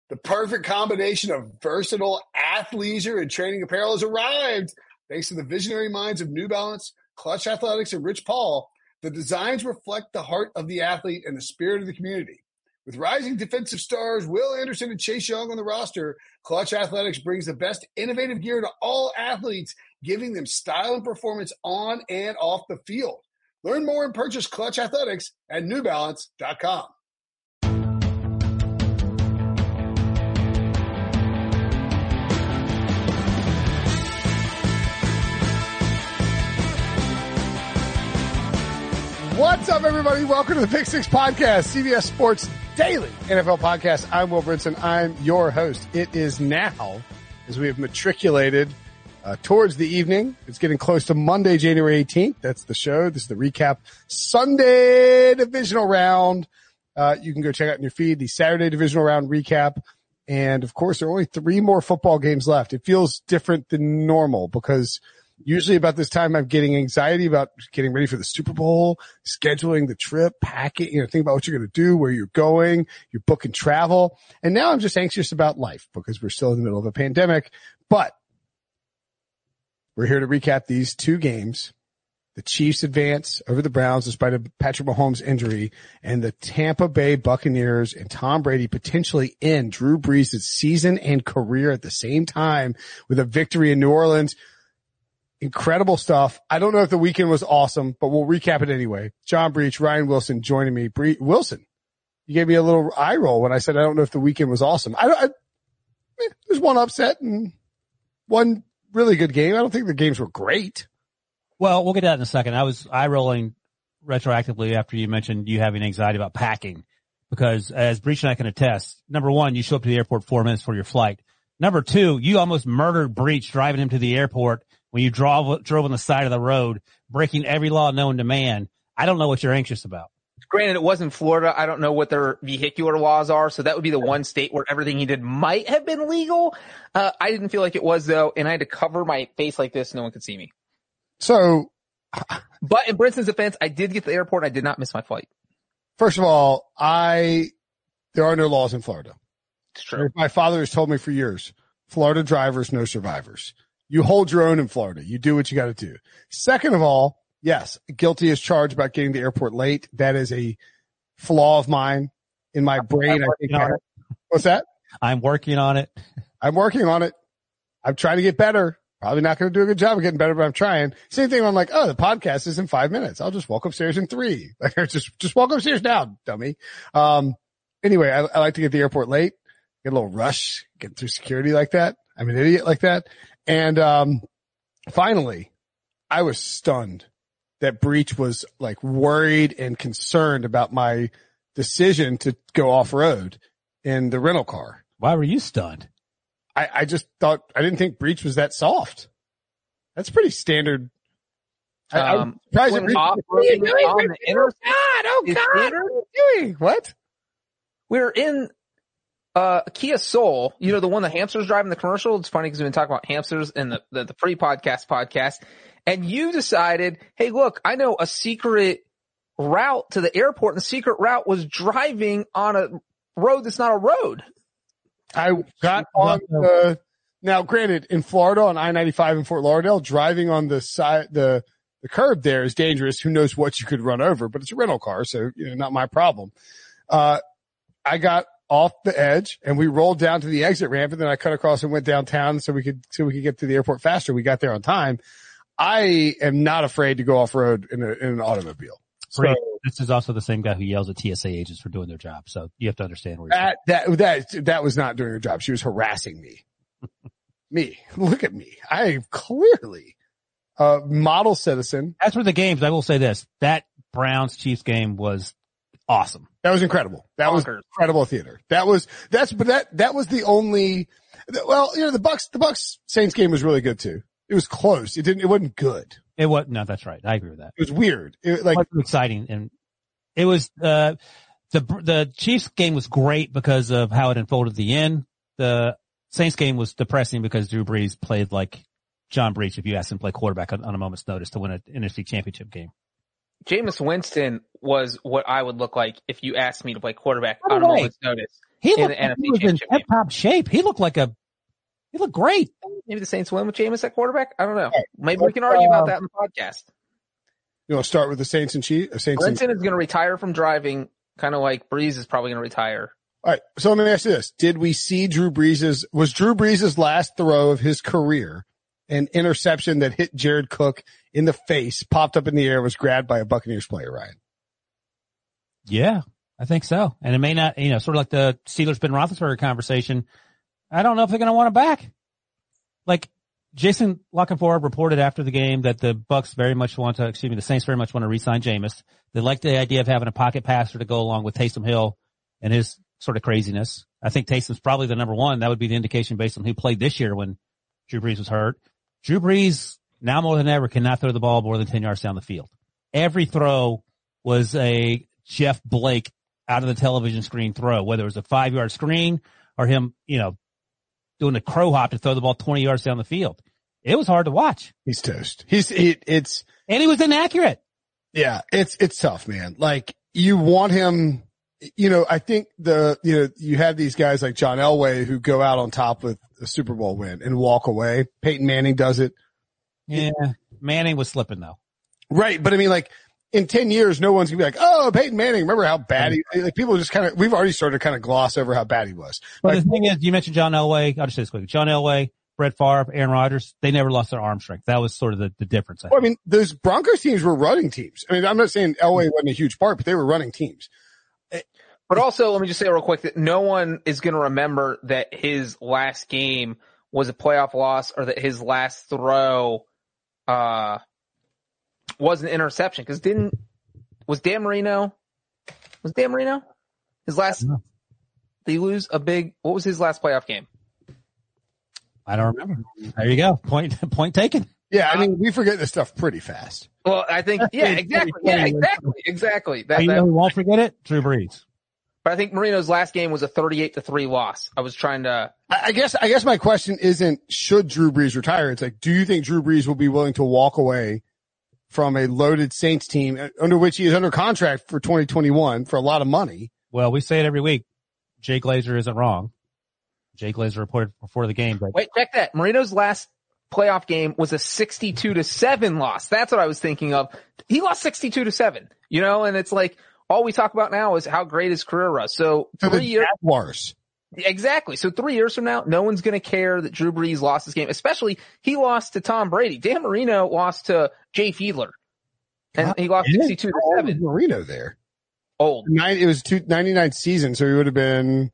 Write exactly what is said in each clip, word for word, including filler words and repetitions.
The perfect combination of versatile athleisure and training apparel has arrived. Thanks to the visionary minds of New Balance, Clutch Athletics, and Rich Paul, the designs reflect the heart of the athlete and the spirit of the community. With rising defensive stars Will Anderson and Chase Young on the roster, Clutch Athletics brings the best innovative gear to all athletes, giving them style and performance on and off the field. Learn more and purchase Clutch Athletics at new balance dot com. What's up, everybody? Welcome to the Pick Six Podcast, C B S Sports Daily N F L Podcast. I'm Will Brinson. I'm your host. It is now, as we have matriculated uh, towards the evening. It's getting close to Monday, January eighteenth. That's the show. This is the recap Sunday divisional round. Uh, you can go check out in your feed the Saturday divisional round recap. And, of course, there are only three more football games left. It feels different than normal because usually about this time, I'm getting anxiety about getting ready for the Super Bowl, scheduling the trip, packing, you know, think about what you're going to do, where you're going, you're booking travel. And now I'm just anxious about life because we're still in the middle of a pandemic. But we're here to recap these two games. The Chiefs advance over the Browns despite a Patrick Mahomes injury, and the Tampa Bay Buccaneers and Tom Brady potentially end Drew Brees' season and career at the same time with a victory in New Orleans. Incredible stuff. I don't know if the weekend was awesome, but we'll recap it anyway. John Breech, Ryan Wilson joining me. Bre- Wilson, you gave me a little eye roll when I said I don't know if the weekend was awesome. I, I eh, there's one upset and one really good game. I don't think the games were great. Well, we'll get to that in a second. I was eye rolling retroactively after you mentioned you having anxiety about packing because, as Breech and I can attest, number one, you show up to the airport four minutes for your flight. Number two, you almost murdered Breech driving him to the airport when you drove, drove on the side of the road, breaking every law known to man. I don't know what you're anxious about. Granted, it wasn't Florida. I don't know what their vehicular laws are, so that would be the one state where everything he did might have been legal. Uh, I didn't feel like it was, though, and I had to cover my face like this so no one could see me. So, but in Brinson's defense, I did get to the airport. I did not miss my flight. First of all, I there are no laws in Florida. It's true. My father has told me for years, Florida drivers, no survivors. You hold your own in Florida. You do what you got to do. Second of all, yes, guilty as charged about getting to the airport late. That is a flaw of mine in my brain. I think I, what's that? I'm working on it. I'm working on it. I'm trying to get better. Probably not going to do a good job of getting better, but I'm trying. Same thing. I'm like, oh, the podcast is in five minutes. I'll just walk upstairs in three. Like, just, just walk upstairs now, dummy. Um, anyway, I, I like to get to the airport late, get a little rush, get through security like that. I'm an idiot like that. And, um, finally, I was stunned that Breech was like worried and concerned about my decision to go off road in the rental car. Why were you stunned? I, I just thought, I didn't think Breech was that soft. That's pretty standard. Um, I, I'm surprised off, what are you doing? on the inter- God, oh God, what are you doing? What? We're in uh Kia Soul, you know, the one the hamsters drive in the commercial. It's funny because we've been talking about hamsters in the, the, the pre-podcast podcast. And you decided, hey, look, I know a secret route to the airport, and the secret route was driving on a road that's not a road. I got on the, now granted, in Florida on I ninety-five in Fort Lauderdale, driving on the side, the, the curb there is dangerous. Who knows what you could run over, but it's a rental car. So, you know, not my problem. Uh, I got off the edge and we rolled down to the exit ramp, and then I cut across and went downtown so we could, so we could get to the airport faster. We got there on time. I am not afraid to go off road in, a, in an automobile. So, this is also the same guy who yells at T S A agents for doing their job. So you have to understand where you're that, that, that, that was not doing her job. She was harassing me. me. Look at me. I am clearly a model citizen. As for the games, I will say this. That Browns Chiefs game was awesome. That was incredible. That Bonkers. was incredible theater. That was, that's, but that, that was the only, well, you know, the Bucks, the Bucks Saints game was really good too. It was close. It didn't, it wasn't good. It was, no, that's right. I agree with that. It was weird. It, like, it was exciting. And it was, uh, the, the Chiefs game was great because of how it unfolded at the end. The Saints game was depressing because Drew Brees played like John Breech if you asked him to play quarterback on, on a moment's notice to win an N F C championship game. Jameis Winston was what I would look like if you asked me to play quarterback on a moment's notice. He in looked the like he was in tip top shape. He looked like a, he looked great. Maybe the Saints win with Jameis at quarterback. I don't know. Right. Maybe we can argue about that in the podcast. You want to start with the Saints and Chiefs? Saints and Brinson is going to retire from driving, kind of like Breeze is probably going to retire. All right. So let me ask you this. Did we see Drew Brees' was Drew Brees' last throw of his career an interception that hit Jared Cook in the face, popped up in the air, was grabbed by a Buccaneers player, Ryan? Yeah, I think so. And it may not, you know, sort of like the Steelers-Ben Roethlisberger conversation. I don't know if they're going to want him back. Like Jason Lockenford reported after the game that the Bucs very much want to, excuse me, the Saints very much want to re-sign Jameis. They like the idea of having a pocket passer to go along with Taysom Hill and his sort of craziness. I think Taysom's probably the number one. That would be the indication based on who played this year when Drew Brees was hurt. Drew Brees, now more than ever, cannot throw the ball more than ten yards down the field. Every throw was a Jeff Blake out of the television screen throw, whether it was a five-yard screen or him, you know, doing a crow hop to throw the ball twenty yards down the field. It was hard to watch. He's toast. He's, he, it's, and he was inaccurate. Yeah, it's, it's tough, man. Like you want him, you know, I think the, you know, you have these guys like John Elway who go out on top with a Super Bowl win and walk away. Peyton Manning does it. Yeah. Manning was slipping though. Right. But I mean, like in ten years, no one's gonna be like, oh, Peyton Manning, remember how bad he, like people just kind of, we've already started to kind of gloss over how bad he was. But like, the thing is, you mentioned John Elway. I'll just say this quickly. John Elway, Brett Favre, Aaron Rodgers, they never lost their arm strength. That was sort of the, the difference. I, well, I mean, those Broncos teams were running teams. I mean, I'm not saying Elway wasn't a huge part, but they were running teams. But also, let me just say real quick that no one is going to remember that his last game was a playoff loss or that his last throw uh, was an interception. Because didn't was Dan Marino was Dan Marino his last? Did he lose a big? What was his last playoff game? I don't remember. There you go. Point point taken. Yeah, I mean, we forget this stuff pretty fast. Well, I think yeah, exactly, yeah, exactly, exactly. That, you that, know who won't forget it? Drew Brees. But I think Marino's last game was a thirty-eight to three loss. I was trying to. I guess, I guess my question isn't should Drew Brees retire? It's like, do you think Drew Brees will be willing to walk away from a loaded Saints team under which he is under contract for twenty twenty-one for a lot of money? Well, we say it every week. Jay Glazer isn't wrong. Jay Glazer reported before the game. But wait, check that. Marino's last playoff game was a sixty-two to seven loss. That's what I was thinking of. He lost sixty-two to seven, you know, and it's like, all we talk about now is how great his career was. So three years. Jaguars. Exactly. So three years from now, no one's going to care that Drew Brees lost this game, especially he lost to Tom Brady. Dan Marino lost to Jay Fiedler and he lost sixty-two to seven. Marino there. Old. Nine, it was two, ninety-nine season. So he would have been,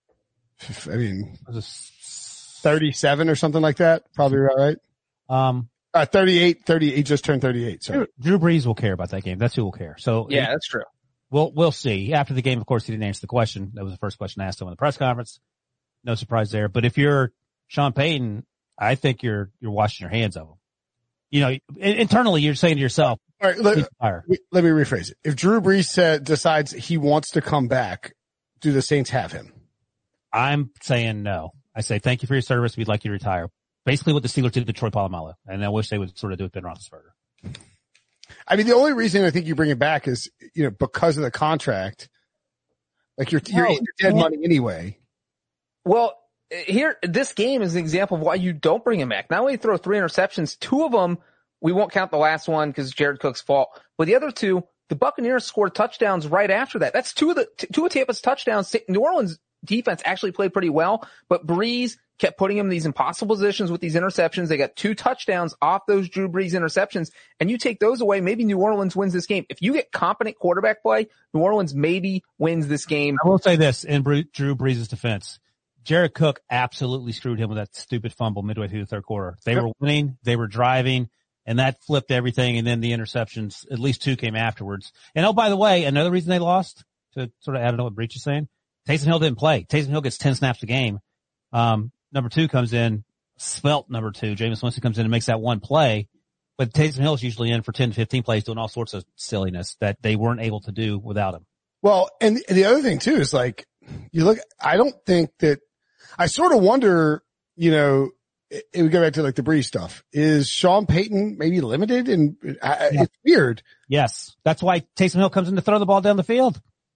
I mean, thirty-seven or something like that. Probably right. Um, uh, thirty-eight, thirty, he just turned thirty-eight. So Drew, Drew Brees will care about that game. That's who will care. So yeah, it, that's true. We'll, we'll see. After the game, of course, he didn't answer the question. That was the first question I asked him in the press conference. No surprise there. But if you're Sean Payton, I think you're, you're washing your hands of him. You know, internally, you're saying to yourself, all right, let, let me rephrase it. If Drew Brees said, decides he wants to come back, do the Saints have him? I'm saying no. I say, thank you for your service. We'd like you to retire. Basically what the Steelers did to Troy Polamalu. And I wish they would sort of do it with Ben Roethlisberger. I mean, the only reason I think you bring it back is, you know, because of the contract. Like you're, you're, you're dead money anyway. Well, here, this game is an example of why you don't bring him back. Not only throw three interceptions, two of them, we won't count the last one because Jared Cook's fault, but the other two, the Buccaneers scored touchdowns right after that. That's two of the, two of Tampa's touchdowns. New Orleans defense actually played pretty well, but Brees kept putting him in these impossible positions with these interceptions. They got two touchdowns off those Drew Brees interceptions, and you take those away, maybe New Orleans wins this game. If you get competent quarterback play, New Orleans maybe wins this game. I will say this in Drew Brees' defense. Jared Cook absolutely screwed him with that stupid fumble midway through the third quarter. They were winning, they were driving, and that flipped everything, and then the interceptions, at least two came afterwards. And oh, by the way, another reason they lost, to sort of add on what Breach is saying, Taysom Hill didn't play. Taysom Hill gets ten snaps a game. Um, number two comes in, svelte number two. Jameis Winston comes in and makes that one play. But Taysom Hill's usually in for ten to fifteen plays doing all sorts of silliness that they weren't able to do without him. Well, and the other thing too is like, you look, I don't think that, I sort of wonder, you know, it, it would go back to like the Brees stuff. Is Sean Payton maybe limited? And I, yeah. It's weird. Yes. That's why Taysom Hill comes in to throw the ball down the field.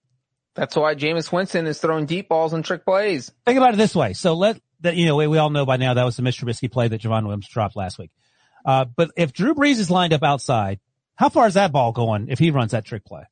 That's why Jameis Winston is throwing deep balls and trick plays. Think about it this way. So let that, you know, we, we all know by now that was the Mitch Trubisky play that Javon Williams dropped last week. Uh, but if Drew Brees is lined up outside, how far is that ball going if he runs that trick play?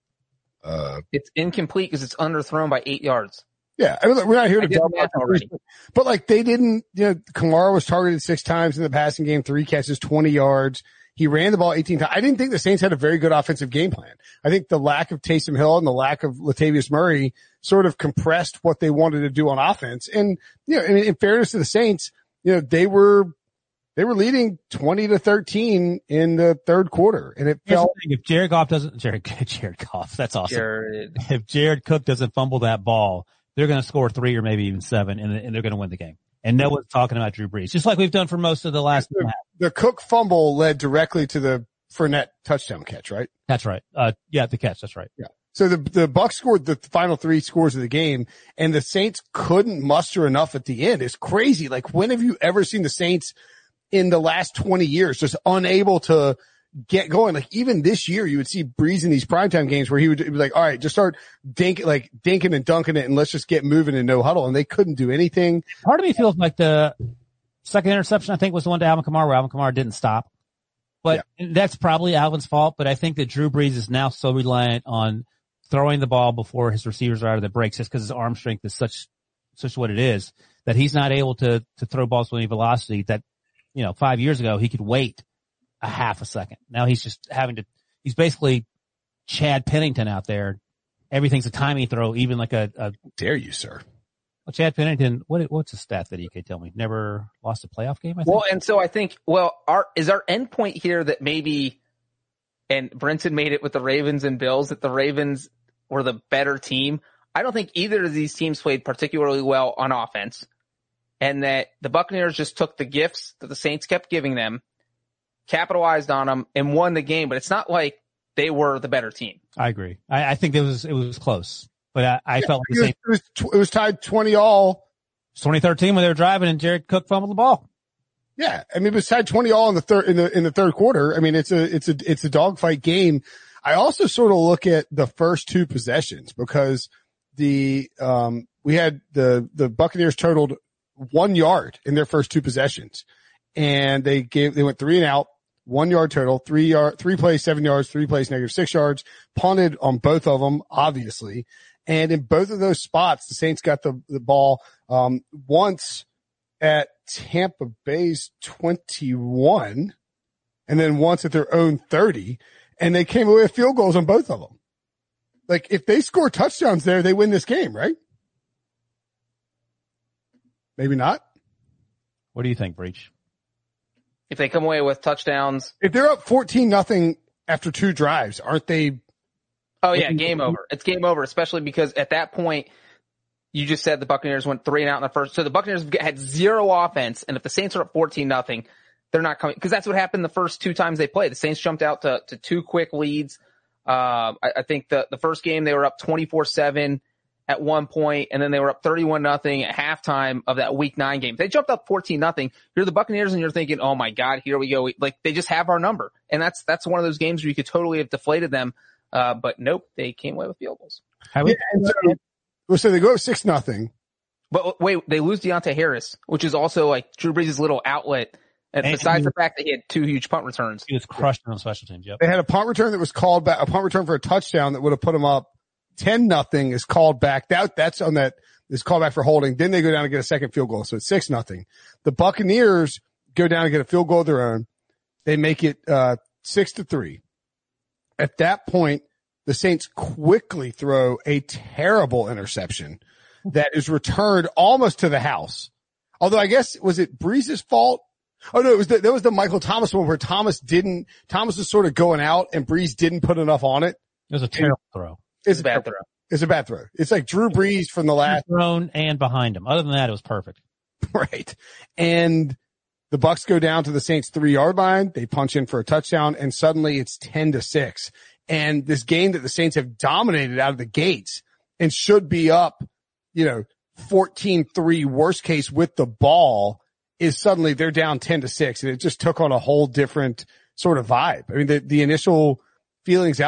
Uh, it's incomplete because it's underthrown by eight yards. Yeah. I mean, look, we're not here to talk about already. But like they didn't, you know, Kamara was targeted six times in the passing game, three catches, twenty yards. He ran the ball eighteen times. I didn't think the Saints had a very good offensive game plan. I think the lack of Taysom Hill and the lack of Latavius Murray sort of compressed what they wanted to do on offense. And, you know, in, in fairness to the Saints, you know, they were, they were leading twenty to thirteen in the third quarter. And it Here's felt, the thing, if Jared Goff doesn't, Jared, Jared Goff, that's awesome. Jared. If Jared Cook doesn't fumble that ball, they're going to score three or maybe even seven and, and they're going to win the game. And no one's talking about Drew Brees, just like we've done for most of the last. the, the Cook fumble led directly to the Fournette touchdown catch, right? That's right. Uh, yeah, the catch. That's right. Yeah. So the, the Bucs scored the final three scores of the game and the Saints couldn't muster enough at the end. It's crazy. Like when have you ever seen the Saints in the last twenty years just unable to get going? Like even this year you would see Brees in these primetime games where he would be like, all right, just start dink, like dinking and dunking it and let's just get moving in no huddle. And they couldn't do anything. Part of me feels like the second interception, I think, was the one to Alvin Kamara where Alvin Kamara didn't stop. But yeah. That's probably Alvin's fault. But I think that Drew Brees is now so reliant on throwing the ball before his receivers are out of the breaks just because his arm strength is such, such what it is that he's not able to, to throw balls with any velocity that, you know, five years ago he could wait a half a second. Now he's just having to, he's basically Chad Pennington out there. Everything's a timing throw, even like a, a dare you, sir. Well, Chad Pennington, what, what's a stat that you could tell me? Never lost a playoff game, I think? Well, and so I think, well, our, is our end point here that maybe, and Brinson made it with the Ravens and Bills, that the Ravens were the better team? I don't think either of these teams played particularly well on offense, and that the Buccaneers just took the gifts that the Saints kept giving them, capitalized on them, and won the game. But it's not like they were the better team. I agree. I, I think it was it was close, but I, I yeah, felt like the it was, Saints, it was, it was tied twenty all. twenty thirteen when they were driving and Jared Cook fumbled the ball. Yeah, I mean it was tied twenty all in the third in the in the third quarter. I mean it's a it's a it's a dogfight game. I also sort of look at the first two possessions because the um we had the the Buccaneers totaled one yard in their first two possessions, and they gave they went three and out. One yard total, three yard, three plays, seven yards, three plays, negative six yards, punted on both of them, obviously. And in both of those spots, the Saints got the, the ball, um, once at Tampa Bay's twenty-one and then once at their own thirty. And they came away with field goals on both of them. Like if they score touchdowns there, they win this game, right? Maybe not. What do you think, Breach? If they come away with touchdowns. If they're up fourteen nothing after two drives, aren't they? Oh yeah, game over. It's game over, especially because at that point, you just said the Buccaneers went three and out in the first. So the Buccaneers had zero offense, and if the Saints are up fourteen nothing, they're not coming, because that's what happened the first two times they played. The Saints jumped out to, to two quick leads. Uh, I, I think the, the first game they were up twenty-four seven at one point, and then they were up thirty-one nothing at halftime of that week nine game. They jumped up fourteen nothing. You're the Buccaneers and you're thinking, oh my God, here we go. Like they just have our number. And that's, that's one of those games where you could totally have deflated them. Uh, but nope, they came away with field goals. Yeah, and so, so they go six nothing. But wait, they lose Deontay Harris, which is also like Drew Brees' little outlet. And and besides he, the fact that he had two huge punt returns. He was crushed on special teams. Yep. They had a punt return that was called back, a punt return for a touchdown that would have put them up ten nothing is called back. That, that's on that is called back for holding. Then they go down and get a second field goal. So it's six nothing. The Buccaneers go down and get a field goal of their own. They make it, uh, six to three. At that point, the Saints quickly throw a terrible interception that is returned almost to the house. Although I guess, was it Brees' fault? Oh no, it was the, that was the Michael Thomas one where Thomas didn't, Thomas was sort of going out and Brees didn't put enough on it. It was a terrible throw. It's a bad throw. It's a bad throw. It's like Drew Brees from the last thrown and behind him. Other than that, it was perfect. Right. And the Bucs go down to the Saints three yard line. They punch in for a touchdown and suddenly it's ten to six. And this game that the Saints have dominated out of the gates and should be up, you know, fourteen three worst case with the ball is suddenly they're down ten to six. And it just took on a whole different sort of vibe. I mean, the, the initial feelings out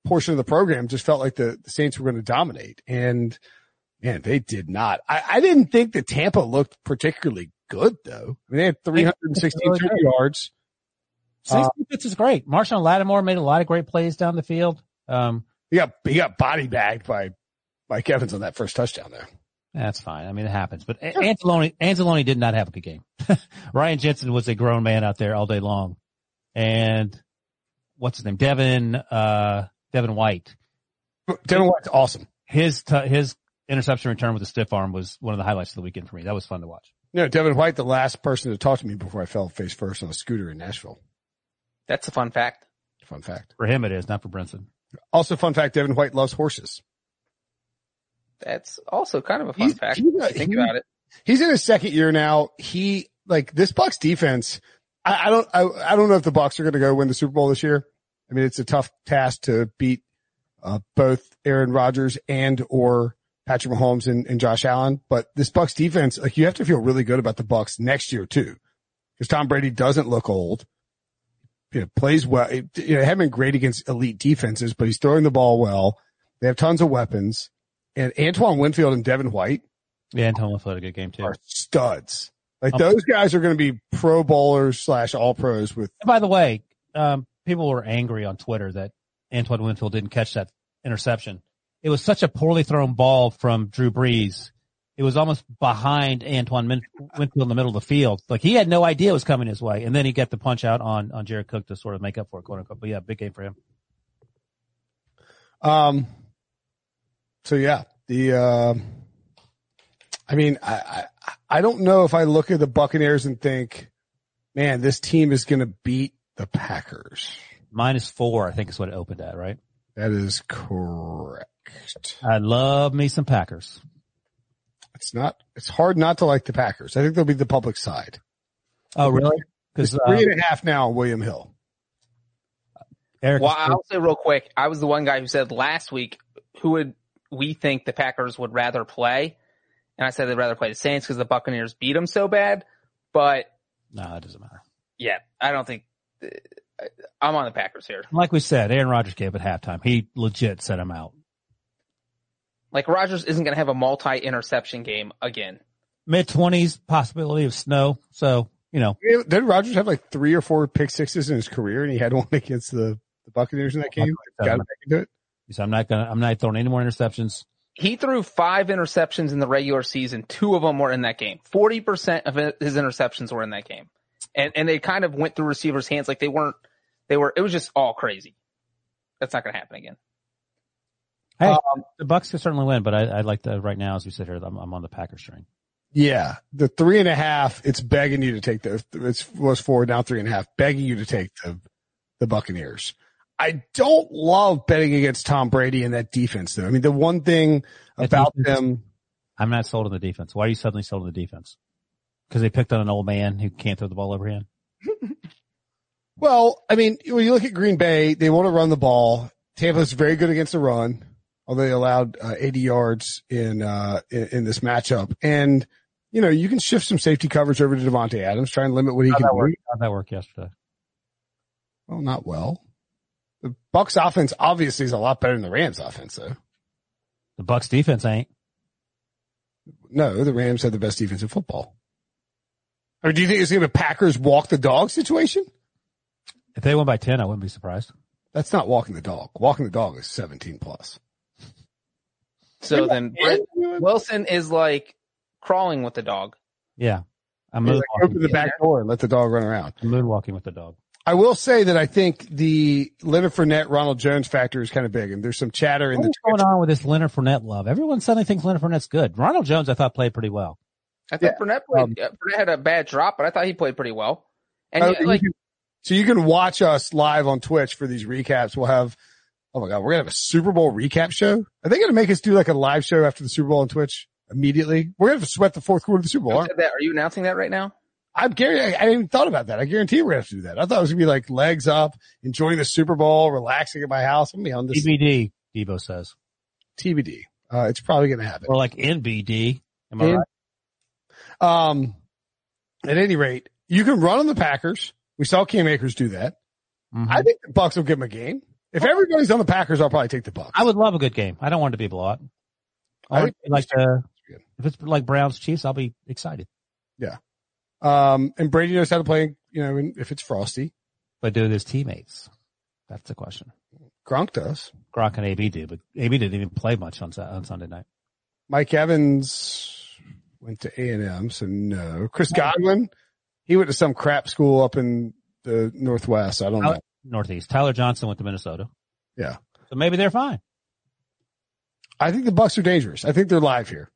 portion of the program just felt like the, the Saints were going to dominate. And man, they did not. I, I didn't think that Tampa looked particularly good though. I mean, they had three hundred sixteen really yards. Saints defense is great. Marshawn Lattimore made a lot of great plays down the field. Um, he got, he got body bagged by Mike Evans on that first touchdown there. That's fine. I mean, it happens. But sure. Anzalone, Anzalone did not have a good game. Ryan Jensen was a grown man out there all day long. And what's his name? Devin, uh, Devin White. Devin White's awesome. His, t- his interception return with a stiff arm was one of the highlights of the weekend for me. That was fun to watch. You know, Devin White, the last person to talk to me before I fell face first on a scooter in Nashville. That's a fun fact. Fun fact. For him it is, not for Brinson. Also fun fact, Devin White loves horses. That's also kind of a fun he's, fact. He's, if you think he, about it. He's in his second year now. He, like, this Bucs defense, I, I don't, I, I don't know if the Bucs are going to go win the Super Bowl this year. I mean, it's a tough task to beat, uh, both Aaron Rodgers and or Patrick Mahomes and, and Josh Allen. But this Bucs defense, like, you have to feel really good about the Bucs next year too. Because Tom Brady doesn't look old. You know, plays well. You know, haven't been great against elite defenses, but he's throwing the ball well. They have tons of weapons. And Antoine Winfield and Devin White. Yeah, Antoine Winfield had a good game too. Are studs. Like Oh. those guys are going to be pro bowlers slash all pros with. And by the way, um, people were angry on Twitter that Antoine Winfield didn't catch that interception. It was such a poorly thrown ball from Drew Brees. It was almost behind Antoine Min- Winfield in the middle of the field. Like he had no idea it was coming his way. And then he got the punch out on, on Jared Cook to sort of make up for it, quote unquote. But yeah, big game for him. Um, so yeah, the, uh, I mean, I, I, I don't know if I look at the Buccaneers and think, man, this team is going to beat the Packers. Minus four, I think is what it opened at, right? That is correct. I love me some Packers. It's not, it's hard not to like the Packers. I think they'll be the public side. Oh, really? Because Because three uh, and a half now on William Hill. Eric, Well, I'll say real quick, I was the one guy who said last week, who would we think the Packers would rather play? And I said they'd rather play the Saints because the Buccaneers beat them so bad. But no, it doesn't matter. yeah, I don't think I'm on the Packers here. Like we said, Aaron Rodgers gave at halftime. He legit set him out. Like Rodgers isn't going to have a multi-interception game again. Mid twenties, possibility of snow. So, you know. Did Rodgers have like three or four pick sixes in his career, and he had one against the, the Buccaneers in that game? Got him back into it. So I'm not gonna, I'm not throwing any more interceptions. He threw five interceptions in the regular season. Two of them were in that game. forty percent of his interceptions were in that game. And, and they kind of went through receivers' hands like they weren't, they were, it was just all crazy. That's not going to happen again. Hey, Um, the Bucs could certainly win, but I, I'd like to, right now, as we sit here, I'm, I'm on the Packers string. Yeah, the three and a half, it's begging you to take the, it was four, now three and a half, begging you to take the, the Buccaneers. I don't love betting against Tom Brady and that defense though. I mean, the one thing That about defense- them, I'm not sold on the defense. Why are you suddenly sold on the defense? Because they picked on an old man who can't throw the ball overhand. well, I mean, when you look at Green Bay, they want to run the ball. Tampa's very good against the run, although they allowed uh, eighty yards in, uh, in, in this matchup. And, you know, you can shift some safety coverage over to Devontae Adams, try and limit what he How'd can that do. work? How'd that work yesterday? Well, not well. The Bucs offense obviously is a lot better than the Rams offense though. The Bucs defense ain't. No, the Rams have the best defense in football. I mean, do you think it's going to be a Packers walk the dog situation? If they won by ten, I wouldn't be surprised. That's not walking the dog. Walking the dog is seventeen plus. So then Brent Wilson is like crawling with the dog. Yeah. I'm Like, open moonwalking. the back door and let the dog run around. I'm moonwalking with the dog. I will say that I think the Leonard Fournette, Ronald Jones factor is kind of big, and there's some chatter in the What's going on with this Leonard Fournette love? Everyone suddenly thinks Leonard Fournette's good. Ronald Jones, I thought, played pretty well. I thought Yeah, Fournette, played, um, uh, Fournette had a bad drop, but I thought he played pretty well. And Oh, he, like, you can- so you can watch us live on Twitch for these recaps. We'll have, oh my God, we're going to have a Super Bowl recap show. Are they going to make us do like a live show after the Super Bowl on Twitch immediately? We're going to sweat the fourth quarter of the Super Bowl. who aren't said that? Are you announcing that right now? I'm Gary. I, I hadn't even thought about that. I guarantee we're going to have to do that. I thought it was going to be like legs up, enjoying the Super Bowl, relaxing at my house. I'm going to be on this T B D, Debo says. T B D. Uh, it's probably going to happen. Or like N B D. Am I In- right? Um, at any rate, you can run on the Packers. We saw Cam Akers do that. Mhm. I think the Bucs will give him a game. If If everybody's on the Packers, I'll probably take the Bucs. I would love a good game. I don't want it to be a blowout. I would like to, if it's like Browns Chiefs, I'll be excited. Yeah. Um, and Brady knows how to play, you know, if it's frosty. But do his teammates? That's the question. Gronk does. Gronk and A B do, but A B didn't even play much on on Sunday night. Mike Evans went to A and M, so no. Chris Godwin, he went to some crap school up in the Northwest. I don't know. Northeast. Tyler Johnson went to Minnesota. Yeah. So maybe they're fine. I think the Bucs are dangerous. I think they're live here.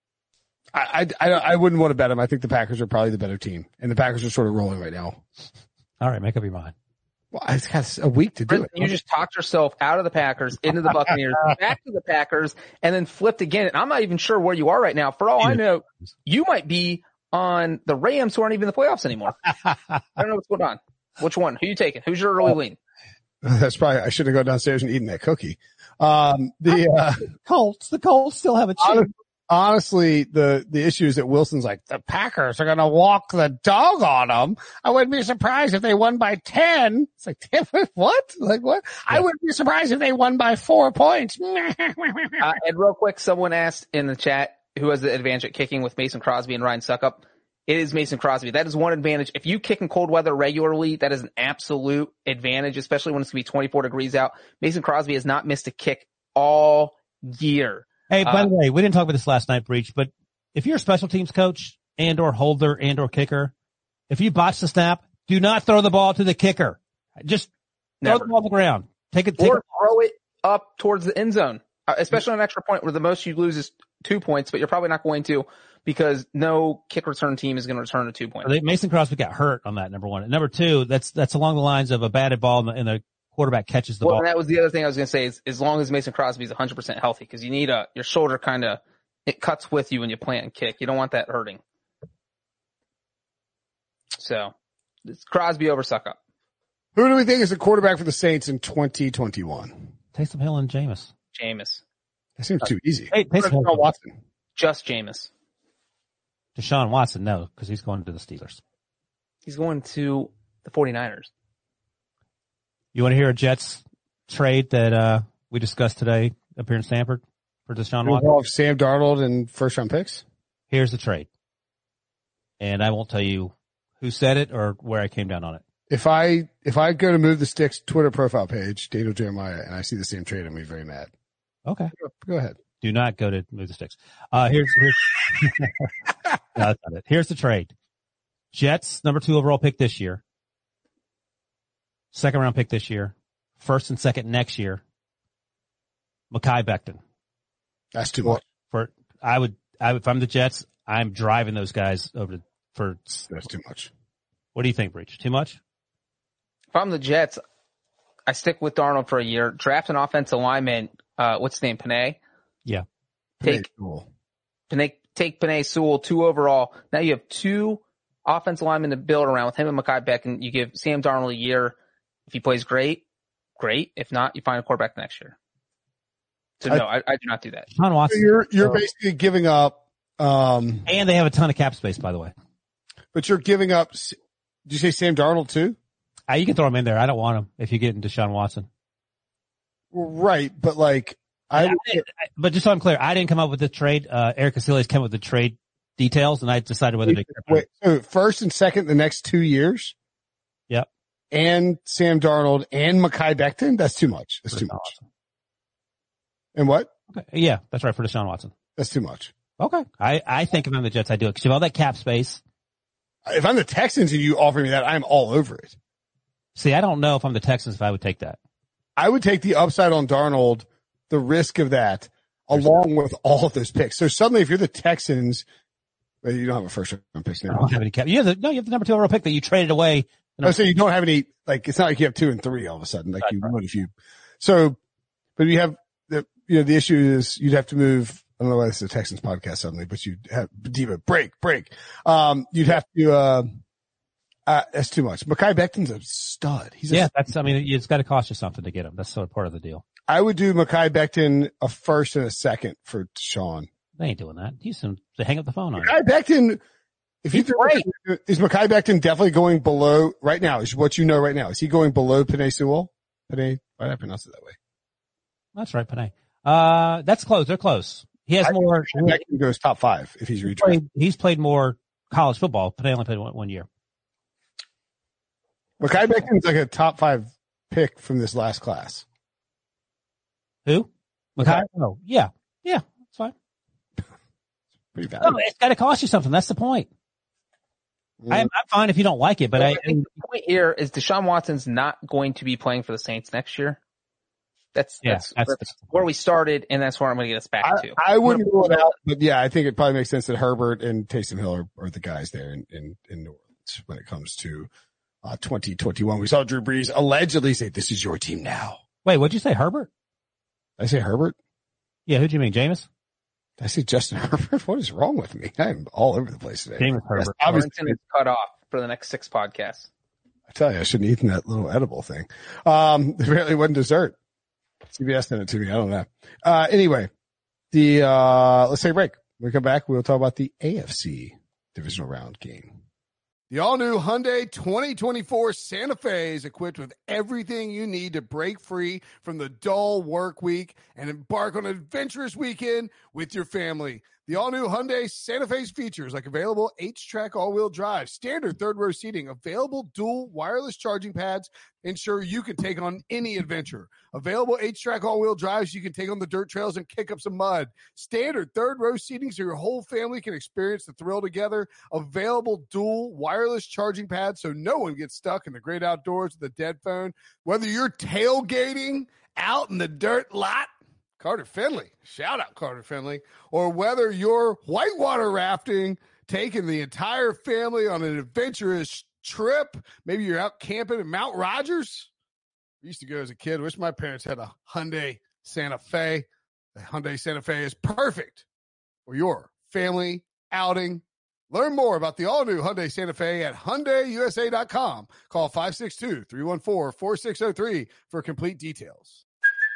I, I, I, I wouldn't want to bet them. I think the Packers are probably the better team, and the Packers are sort of rolling right now. All right, make up your mind. Well, it's got a week to do it. You just talked yourself out of the Packers, into the Buccaneers, back to the Packers, and then flipped again. And I'm not even sure where you are right now. For all I know, you might be on the Rams, who aren't even in the playoffs anymore. I don't know what's going on. Which one? Who are you taking? Who's your early lean? That's probably, I should have gone downstairs and eaten that cookie. Um, the, uh, Colts, the Colts still have a chance. Honestly, the, the issue is that Wilson's like, the Packers are going to walk the dog on them. I wouldn't be surprised if they won by ten. It's like, what? Like what? Yeah. I wouldn't be surprised if they won by four points. uh, and real quick, someone asked in the chat, who has the advantage at kicking with Mason Crosby and Ryan Suckup? It is Mason Crosby. That is one advantage. If you kick in cold weather regularly, that is an absolute advantage, especially when it's going to be twenty-four degrees out. Mason Crosby has not missed a kick all year. Hey, by uh, the way, we didn't talk about this last night, Breach, but if you're a special teams coach and or holder and or kicker, if you botch the snap, do not throw the ball to the kicker. Just Never. throw the ball on the ground. Take it, take or it. throw it up towards the end zone, uh, especially on an extra point where the most you lose is two points, but you're probably not going to because no kick return team is going to return a two point. Mason Crosby got hurt on that, number one. And number two, that's, that's along the lines of a batted ball and the, and the quarterback catches the well, ball. And that was the other thing I was going to say is as long as Mason Crosby is one hundred percent healthy, because you need a, your shoulder kind of, it cuts with you when you plant and kick. You don't want that hurting. So it's Crosby over Suckup. Who do we think is the quarterback for the Saints in twenty twenty-one? Taysom Hill and Jameis. Jameis. That seems too easy. Hey, Taysom Hill. Watson. Just Jameis. Deshaun Watson, no, because he's going to the Steelers. He's going to the 49ers. You want to hear a Jets trade that uh we discussed today up here in Stanford for Deshaun Watson? Involve Sam Darnold and first round picks? Here's the trade. And I won't tell you who said it or where I came down on it. If I if I go to Move the Sticks Twitter profile page, Daniel Jeremiah, and I see the same trade, I'm going to be very mad. Okay. Go, go ahead. Do not go to Move the Sticks. Uh, here's, here's, no, that's not it. Here's the trade. Jets, number two overall pick this year. Second round pick this year. First and second next year. Mekhi Becton. That's too much. For, I would, I, if I'm the Jets, I'm driving those guys over to, for. That's too much. What do you think, Breach? Too much? If I'm the Jets, I stick with Darnold for a year, draft an offensive lineman, uh, what's his name, Penei? Yeah. Take, Penei, take Penei Sewell, two overall. Now you have two offensive linemen to build around with him and Mekhi Becton. You give Sam Darnold a year. If he plays great, great. If not, you find a quarterback next year. So no, I, I, I do not do that. Deshaun Watson. You're, you're so, basically giving up, um, and they have a ton of cap space, by the way. But you're giving up, did you say Sam Darnold too? Uh, you can throw him in there. I don't want him if you get into Deshaun Watson. Right. But like, I, I, I, but just so I'm clear, I didn't come up with the trade. Uh, Eric Casillas came up with the trade details, and I decided whether wait, to. Wait, so first and second the next two years? Yep. And Sam Darnold and Mekhi Becton? That's too much. That's too much. Watson. And what? Okay. Yeah, that's right for Deshaun Watson. That's too much. Okay. I, I think if I'm the Jets, I do it because you have all that cap space. If I'm the Texans and you offer me that, I'm all over it. See, I don't know if I'm the Texans if I would take that. I would take the upside on Darnold, the risk of that, along with all of those picks. So suddenly, if you're the Texans, well, you don't have a first round pick. I don't have any cap. You have the, no, you have the number two overall pick that you traded away. I say you don't have any, like, it's not like you have two and three all of a sudden, like you would if you, so, but you have the, you know, the issue is you'd have to move, I don't know why this is a Texans podcast suddenly, but you'd have, Diva, break, break. Um, you'd have to, uh, uh, that's too much. Mekhi Becton's a stud. He's a yeah, that's, I mean, it's got to cost you something to get him. That's sort of part of the deal. I would do Mekhi Becton a first and a second for Deshaun. They ain't doing that. He's to hang up the phone on Mekhi Becton, if you right. is Mekhi Becton definitely going below right now? Is what you know right now? Is he going below Penei Sewell? Penei Why did I pronounce it that way? That's right, Panay. Uh, that's close. They're close. He has I more. Beckham goes top five if he's He's redrafted. played, he's played more college football. Panay only played one, one year. Mekhi Beckham's like a top five pick from this last class. Who? Mekhi? Oh, yeah. Yeah, that's fine. Pretty bad. No, it's got to cost you something. That's the point. Mm. I'm, I'm fine if you don't like it, but Well, I, I think the point here is Deshaun Watson's not going to be playing for the Saints next year. That's Yeah, that's, that's- that's where we started, and that's where I'm going to get us back I, to. I wouldn't rule it out, but yeah, I think it probably makes sense that Herbert and Taysom Hill are, are the guys there in, in, in New Orleans when it comes to uh, twenty twenty-one. We saw Drew Brees allegedly say, "This is your team now." wait, what'd you say, Herbert? Did I say Herbert? Yeah, who'd you mean, Jameis? Did I say Justin Herbert? What is wrong with me? I'm all over the place today. Jameis Herbert. Yes, obviously, Warrington is cut off for the next six podcasts. I tell you, I shouldn't have eaten that little edible thing. Um, apparently it wasn't dessert. C B S sent it to me. I don't know. Uh, anyway, the, uh, let's take a break. When we come back, we'll talk about the A F C divisional round game. The all-new Hyundai twenty twenty-four Santa Fe is equipped with everything you need to break free from the dull work week and embark on an adventurous weekend with your family. The all-new Hyundai Santa Fe's features like available H-Track all-wheel drive, standard third-row seating, available dual wireless charging pads, ensure you can take on any adventure. Available H-Track all-wheel drives you can take on the dirt trails and kick up some mud. Standard third-row seating so your whole family can experience the thrill together. Available dual wireless charging pads so no one gets stuck in the great outdoors with a dead phone. Whether you're tailgating out in the dirt lot, Carter Finley, shout out Carter Finley, or whether you're whitewater rafting, taking the entire family on an adventurous trip, maybe you're out camping at Mount Rogers. I used to go as a kid. Wish my parents had a Hyundai Santa Fe. The Hyundai Santa Fe is perfect for your family outing. Learn more about the all-new Hyundai Santa Fe at Hyundai U S A dot com. Call five six two, three one four, four six zero three for complete details.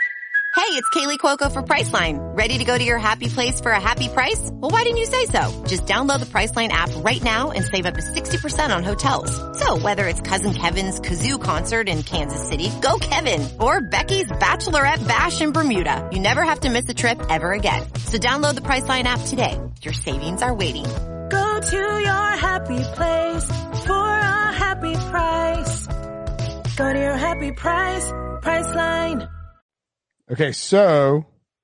Hey, it's Kaylee Cuoco for Priceline. Ready to go to your happy place for a happy price? Well, why didn't you say so? Just download the Priceline app right now and save up to sixty percent on hotels. So whether it's Cousin Kevin's Kazoo Concert in Kansas City, go Kevin, or Becky's Bachelorette Bash in Bermuda, you never have to miss a trip ever again. So download the Priceline app today. Your savings are waiting. Go to your happy place for a happy price. Go to your happy price, Priceline. Okay, so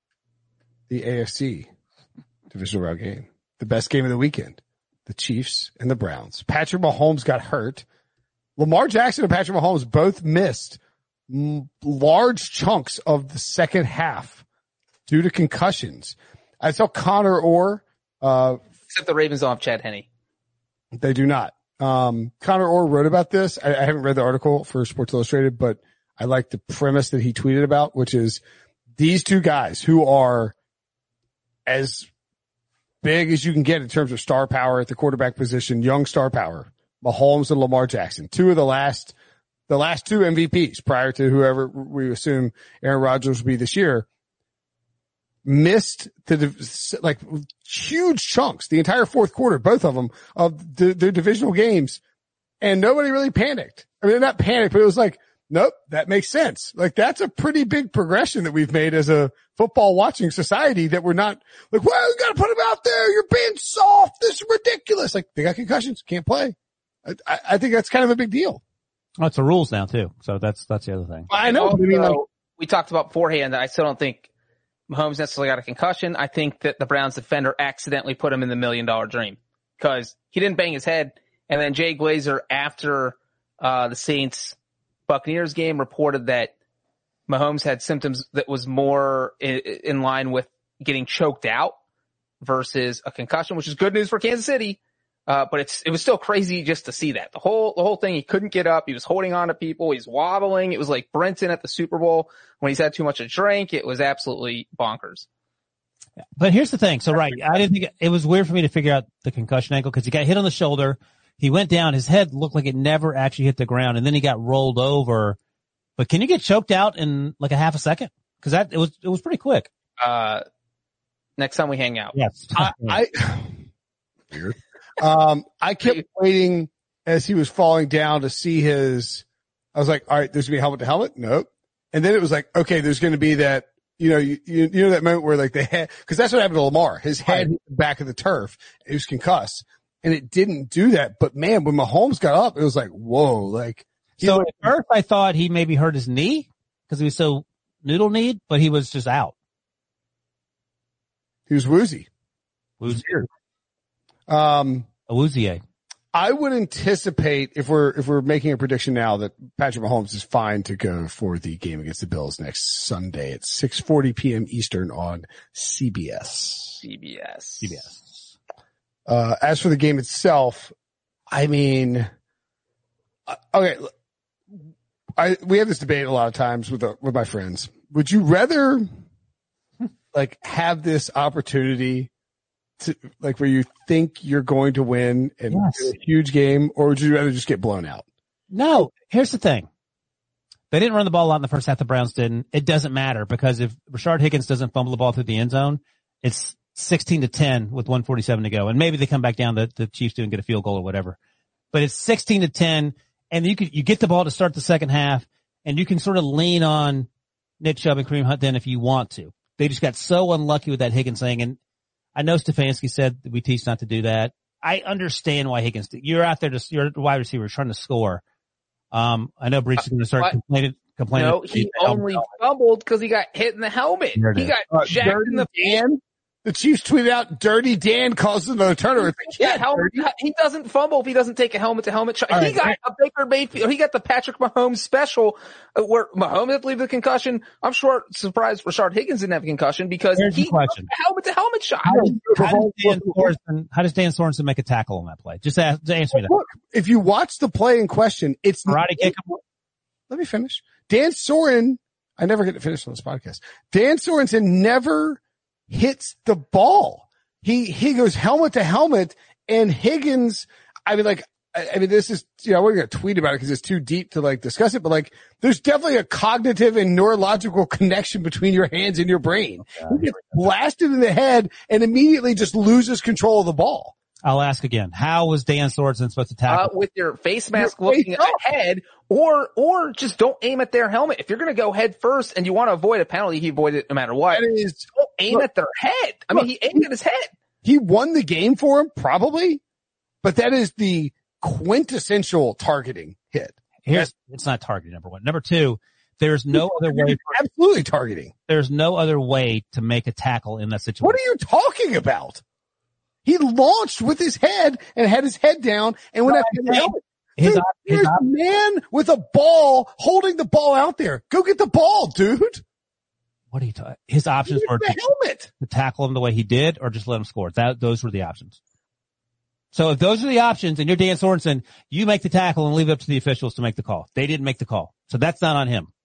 the A F C divisional round game, the best game of the weekend, the Chiefs and the Browns. Patrick Mahomes got hurt. Lamar Jackson and Patrick Mahomes both missed m- large chunks of the second half due to concussions. I saw Connor Orr, uh, Except the Ravens don't have Chad Henne. they do not. Um, Connor Orr wrote about this. I, I haven't read the article for Sports Illustrated, but I like the premise that he tweeted about, which is these two guys who are as big as you can get in terms of star power at the quarterback position, young star power, Mahomes and Lamar Jackson, two of the last, the last two M V Ps prior to whoever we assume Aaron Rodgers will be this year, missed the, like huge chunks, the entire fourth quarter, both of them of the, their divisional games, and nobody really panicked. I mean, not panicked, but it was like, nope, that makes sense. Like that's a pretty big progression that we've made as a football watching society that we're not like, well, you gotta put them out there. You're being soft. This is ridiculous. Like they got concussions, can't play. I, I, I think that's kind of a big deal. Oh, it's the rules now too. So that's, that's the other thing. I know. Also, I mean, like, we talked about beforehand that I still don't think Mahomes necessarily got a concussion. I think that the Browns defender accidentally put him in the million dollar dream because he didn't bang his head. And then Jay Glazer after, uh, the Saints Buccaneers game reported that Mahomes had symptoms that was more in, in line with getting choked out versus a concussion, which is good news for Kansas City. Uh, but it's, it was still crazy just to see that. The whole, the whole thing, he couldn't get up. He was holding on to people. He's wobbling. It was like Brenton at the Super Bowl when he's had too much to drink. It was absolutely bonkers. But here's the thing. So, right, I didn't think it was weird for me to figure out the concussion angle because he got hit on the shoulder. He went down. His head looked like it never actually hit the ground, and then he got rolled over. But can you get choked out in like a half a second? Because that it was it was pretty quick. Uh, next time we hang out. Yes. I, I weird. Um, I kept waiting as he was falling down to see his. I was like, all right, there's gonna be helmet to helmet. Nope. And then it was like, okay, there's going to be that, you know, you, you, you know, that moment where like the head, cause that's what happened to Lamar. His head hit the back of the turf. He was concussed and it didn't do that. But man, when Mahomes got up, it was like, whoa, like. So like, at first I thought he maybe hurt his knee because he was so noodle kneed, but he was just out. He was woozy. Woozy. Um, A woozy. I would anticipate if we're if we're making a prediction now that Patrick Mahomes is fine to go for the game against the Bills next Sunday at six forty p.m. Eastern on C B S. C B S. C B S. Uh, as for the game itself, I mean, uh, okay, I we have this debate a lot of times with uh, with my friends. Would you rather like have this opportunity to, like where you think you're going to win and Yes. do a huge game, or would you rather just get blown out? No, here's the thing. They didn't run the ball a lot in the first half. The Browns didn't. It doesn't matter because if Rashard Higgins doesn't fumble the ball through the end zone, it's sixteen to ten with one forty-seven to go. And maybe they come back down, the, the Chiefs do and get a field goal or whatever. But it's sixteen to ten and you can, you get the ball to start the second half and you can sort of lean on Nick Chubb and Kareem Hunt then if you want to. They just got so unlucky with that Higgins thing. And I know Stefanski said that we teach not to do that. I understand why Higgins, you're out there to, you're a wide receiver trying to score. Um, I know Breach is going to start What? complaining, complaining. No, he only fumbled because he got hit in the helmet. There it He is. got Uh, jacked Dirty in the Dan, the Chiefs tweeted out, "Dirty Dan caused another turnover." It's like, Yeah, yeah, helmet, Dirty. he doesn't fumble if he doesn't take a helmet to helmet shot. All He right, got right. a Baker Mayfield. He got the Patrick Mahomes special uh, where Mahomes had to leave the concussion. I'm sure surprised Rashard Higgins didn't have a concussion because Here's the he question. helmet to helmet shot. How does, how does Dan Sorensen, how does Dan Sorensen make a tackle on that play? Just, ask, just answer me that. Look, if you watch the play in question, it's Karate kick him. Let me finish. Dan Soren, I never get to finish on this podcast. Dan Sorensen never hits the ball. He, he goes helmet to helmet and Higgins, I mean, like, I, I mean, this is, you know, we're going to tweet about it because it's too deep to like discuss it, but like, there's definitely a cognitive and neurological connection between your hands and your brain. He gets blasted in the head and immediately just loses control of the ball. I'll ask again. How was Dan Sorensen supposed to tackle? Uh, with your face mask Your face looking up. ahead, or or just don't aim at their helmet. If you're going to go head first and you want to avoid a penalty, he avoid it no matter what. That is, Don't aim look, at their head. I look, mean, he aimed at his head. he won the game for him, probably, but that is the quintessential targeting hit. Here's, it's not targeting, number one. Number two, there's no other way, for, Absolutely targeting. there's no other way to make a tackle in that situation. What are you talking about? He launched with his head and had his head down and went No, after I'm the saying helmet. his Dude, op- his there's op- a man with a ball holding the ball out there. Go get the ball, dude. What are you talking? His options Use were the to, helmet. to tackle him the way he did or just let him score. That, those were the options. So if those are the options and you're Dan Sorensen, you make the tackle and leave it up to the officials to make the call. They didn't make the call. So that's not on him.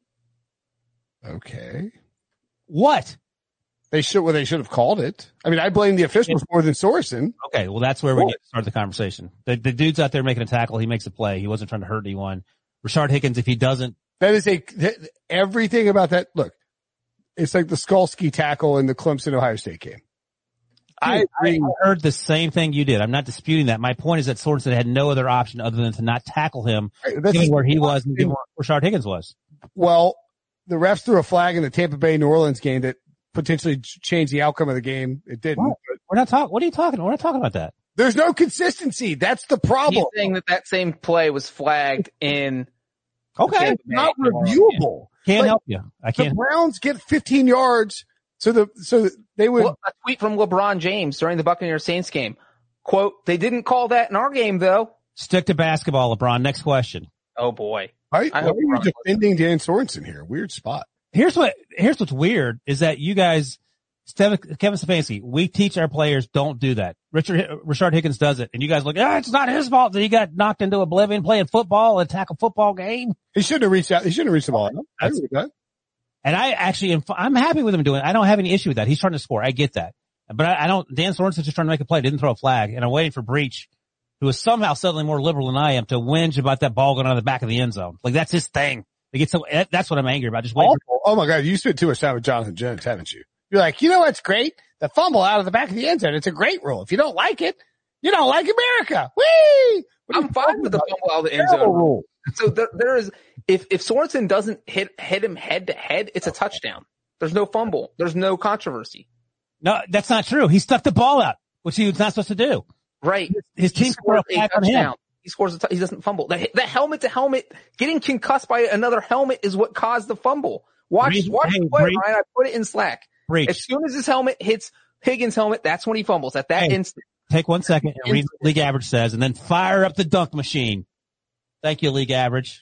Okay. What? They should, well, they should have called it. I mean, I blame the officials more than Sorensen. Okay, well, that's where we What? need to start the conversation. The, the dude's out there making a tackle. He makes a play. He wasn't trying to hurt anyone. Rashard Higgins, if he doesn't, That is a, that, everything about that. Look, it's like the Skolsky tackle in the Clemson Ohio State game. I Dude, agree. I heard the same thing you did. I'm not disputing that. My point is that Sorensen had no other option other than to not tackle him, That's- given where he was and given where Rashard Higgins was. Well, the refs threw a flag in the Tampa Bay New Orleans game that potentially ch- changed the outcome of the game. It didn't. What? But We're not talking. What are you talking? We're not talking about that. there's no consistency. That's the problem. He's saying that that same play was flagged in. Okay, It's not reviewable. can't Like, help you. I The can't. Browns get fifteen yards, so the so they would. Well, a tweet from LeBron James during the Buccaneers Saints game. Quote, they didn't call that in our game though. Stick to basketball, LeBron. Next question. Oh boy. Why, I why hope are you Browns- defending Dan Sorensen here? Weird spot. Here's what. Here's what's weird is that you guys, Stev- Kevin Stefanski, we teach our players don't do that. Richard Rashard Higgins does it, and you guys look. Ah, it's not his fault that he got knocked into oblivion playing football and tackle football game. He shouldn't have reached out. He shouldn't have reached the ball. I agree with that. And I actually am, I'm happy with him doing it. I don't have any issue with that. He's trying to score. I get that. But I, I don't, Dan Sorensen's just trying to make a play. Didn't throw a flag. And I'm waiting for Breach, who is somehow suddenly more liberal than I am, to whinge about that ball going on the back of the end zone. Like that's his thing. He gets so, that, that's what I'm angry about. Just waiting for, Oh, oh my God. You spent too much time with Jonathan Jones, haven't you? You're like, you know what's great? The fumble out of the back of the end zone. It's a great rule. If you don't like it, you don't like America. Whee! What are I'm you fine talking with the about? fumble out of the end Terrible zone. rule. So there, there is, If if Sorensen doesn't hit hit him head to head, it's a touchdown. There's no fumble. There's no controversy. No, that's not true. He stuck the ball out, which he was not supposed to do. Right. His team scored a flag on him. He scores a t- he doesn't fumble. The, the helmet to helmet, getting concussed by another helmet is what caused the fumble. Watch, Breach, watch hey, the play, Breach. Ryan. I put it in Slack. Breach. As soon as his helmet hits Higgins' helmet, that's when he fumbles. At that Hey. instant. Take one second and read what league average says, and then fire up the dunk machine. Thank you, league average.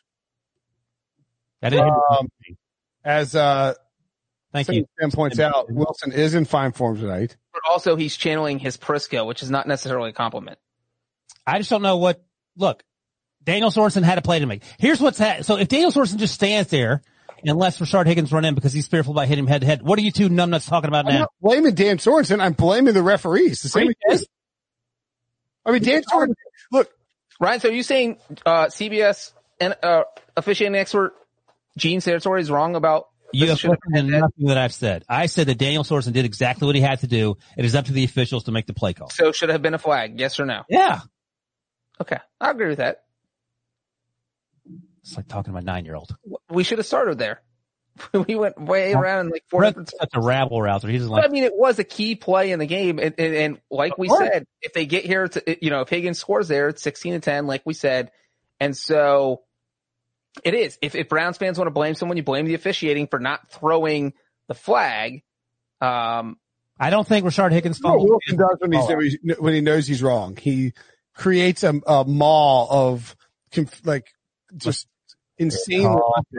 That didn't hit Um, as uh, Thank you. Sam points out, Wilson is in fine form tonight. But also he's channeling his Prisco, which is not necessarily a compliment. I just don't know what. Look, Daniel Sorensen had a play to make. Here's what's ha- so if Daniel Sorensen just stands there and lets Rashard Higgins run in because he's fearful about hitting him head to head, what are you two numbnuts talking about I'm now? not blaming Dan Sorensen. I'm blaming the referees. The same. Breach. I mean, Dan Sorensen. Look, Ryan, so are you saying uh C B S and uh officiating expert Gene Sartori is wrong about You have should have listened to been- nothing that I've said. I said that Daniel Sorensen did exactly what he had to do. It is up to the officials to make the play call. So should have been a flag, yes or no? Yeah. Okay, I agree with that. It's like talking to my nine-year-old. We should have started there. We went way around in like four Brett's different. such a rabble rouser. He doesn't But, I like. mean, it was a key play in the game, and, and, and like we Of course. said, if they get here, to, you know, if Higgins scores there, it's sixteen to ten, like we said, and so it is. If, if Browns fans want to blame someone, you blame the officiating for not throwing the flag. Um, I don't think Rashard Higgins what fumbled. Wilson does when he's when he knows he's wrong. He creates a, a maw of conf- like just insane.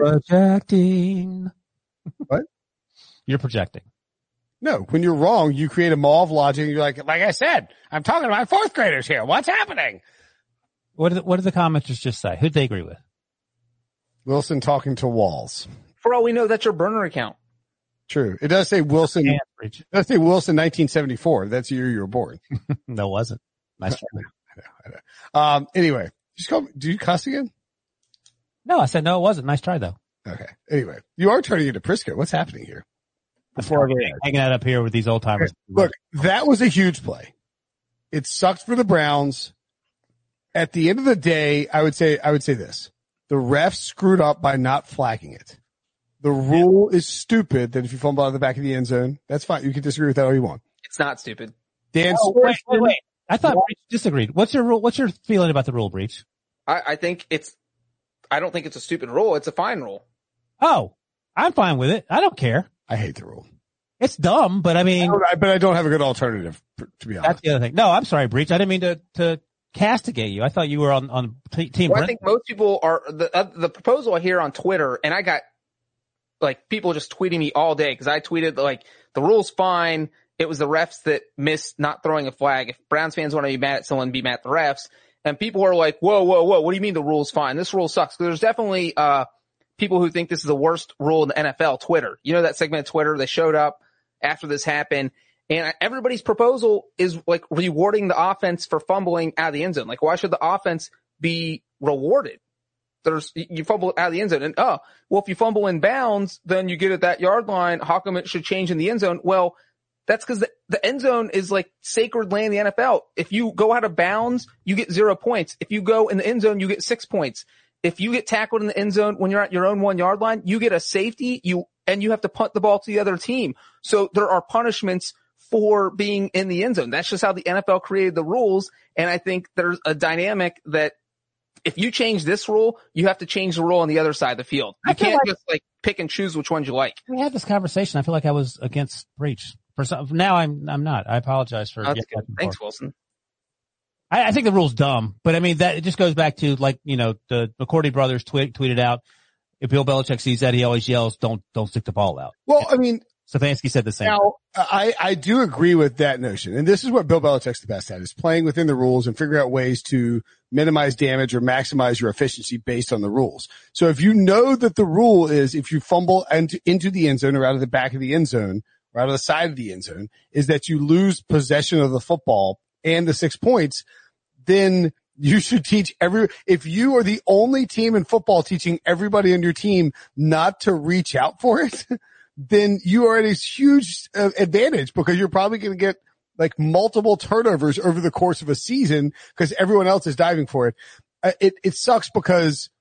Projecting. What? You're projecting. No, when you're wrong, you create a maw of logic. And you're like, like I said, I'm talking to my fourth graders here. What's happening? What did the, what did the commenters just say? Who'd they agree with? Wilson talking to walls. for all we know, that's your burner account. True. It does say Wilson. Yeah, It does say Wilson nineteen seventy-four. That's the year you were born. no, it wasn't. Nice try. I know, I know. Um, anyway, just call, do you cuss again? No, I said no, it wasn't. Nice try though. Okay. Anyway, you are turning into Prisco. What's happening here? Before I go ahead. Hanging out up here with these old timers. Look, that was a huge play. It sucked for the Browns. At the end of the day, I would say, I would say this. The refs screwed up by not flagging it. The rule is stupid that if you fumble out of the back of the end zone, that's fine. You can disagree with that all you want. It's not stupid. Dan Oh, wait, wait, Sorensen- wait. I thought Breach disagreed. What's your rule? What's your feeling about the rule, Breach? I, I think it's, I don't think it's a stupid rule. It's a fine rule. Oh, I'm fine with it. I don't care. I hate the rule. It's dumb, but I I mean, don't- I- but I don't have a good alternative, to be honest. that's the other thing. No, I'm sorry, Breach. I didn't mean to, to castigate you. I thought you were on, on t- team. Well, I Brent. think most people are, the, uh, the proposal I hear on Twitter, and I got like people just tweeting me all day because I tweeted like the rule's fine. It was the refs that missed not throwing a flag. If Browns fans want to be mad at someone, be mad at the refs. And people are like, whoa, whoa, whoa. What do you mean the rule's fine? This rule sucks. There's definitely, uh, people who think this is the worst rule in the N F L, Twitter. You know that segment of Twitter? They showed up after this happened. And everybody's proposal is like rewarding the offense for fumbling out of the end zone. Like, why should the offense be rewarded? There's, you fumble out of the end zone. And, oh, well, if you fumble in bounds, then you get at that yard line. How come it should change in the end zone? Well, that's because the, the end zone is like sacred land in the N F L. If you go out of bounds, you get zero points. If you go in the end zone, you get six points. If you get tackled in the end zone when you're at your own one yard line, you get a safety, you, and you have to punt the ball to the other team. So there are punishments for being in the end zone. That's just how the N F L created the rules. And I think there's a dynamic that if you change this rule, you have to change the rule on the other side of the field. You I feel can't like- just like pick and choose which ones you like. We had this conversation. I feel like I was against Breach. For some, now I'm, I'm not. I apologize for. That's yeah, good. Thanks, Wilson. I, I think the rule's dumb, but I mean that it just goes back to like, you know, the McCourty brothers tweet, tweeted out. If Bill Belichick sees that, he always yells, "Don't, don't stick the ball out." Well, I mean, Stefanski said the same. now, I, I do agree with that notion. And this is what Bill Belichick's the best at, is playing within the rules and figuring out ways to minimize damage or maximize your efficiency based on the rules. So if you know that the rule is if you fumble into, into the end zone or out of the back of the end zone or out of the side of the end zone, is that you lose possession of the football and the six points, then you should teach every, if you are the only team in football teaching everybody on your team not to reach out for it, then you are at a huge uh, advantage because you're probably going to get like multiple turnovers over the course of a season because everyone else is diving for it. Uh, it, it sucks because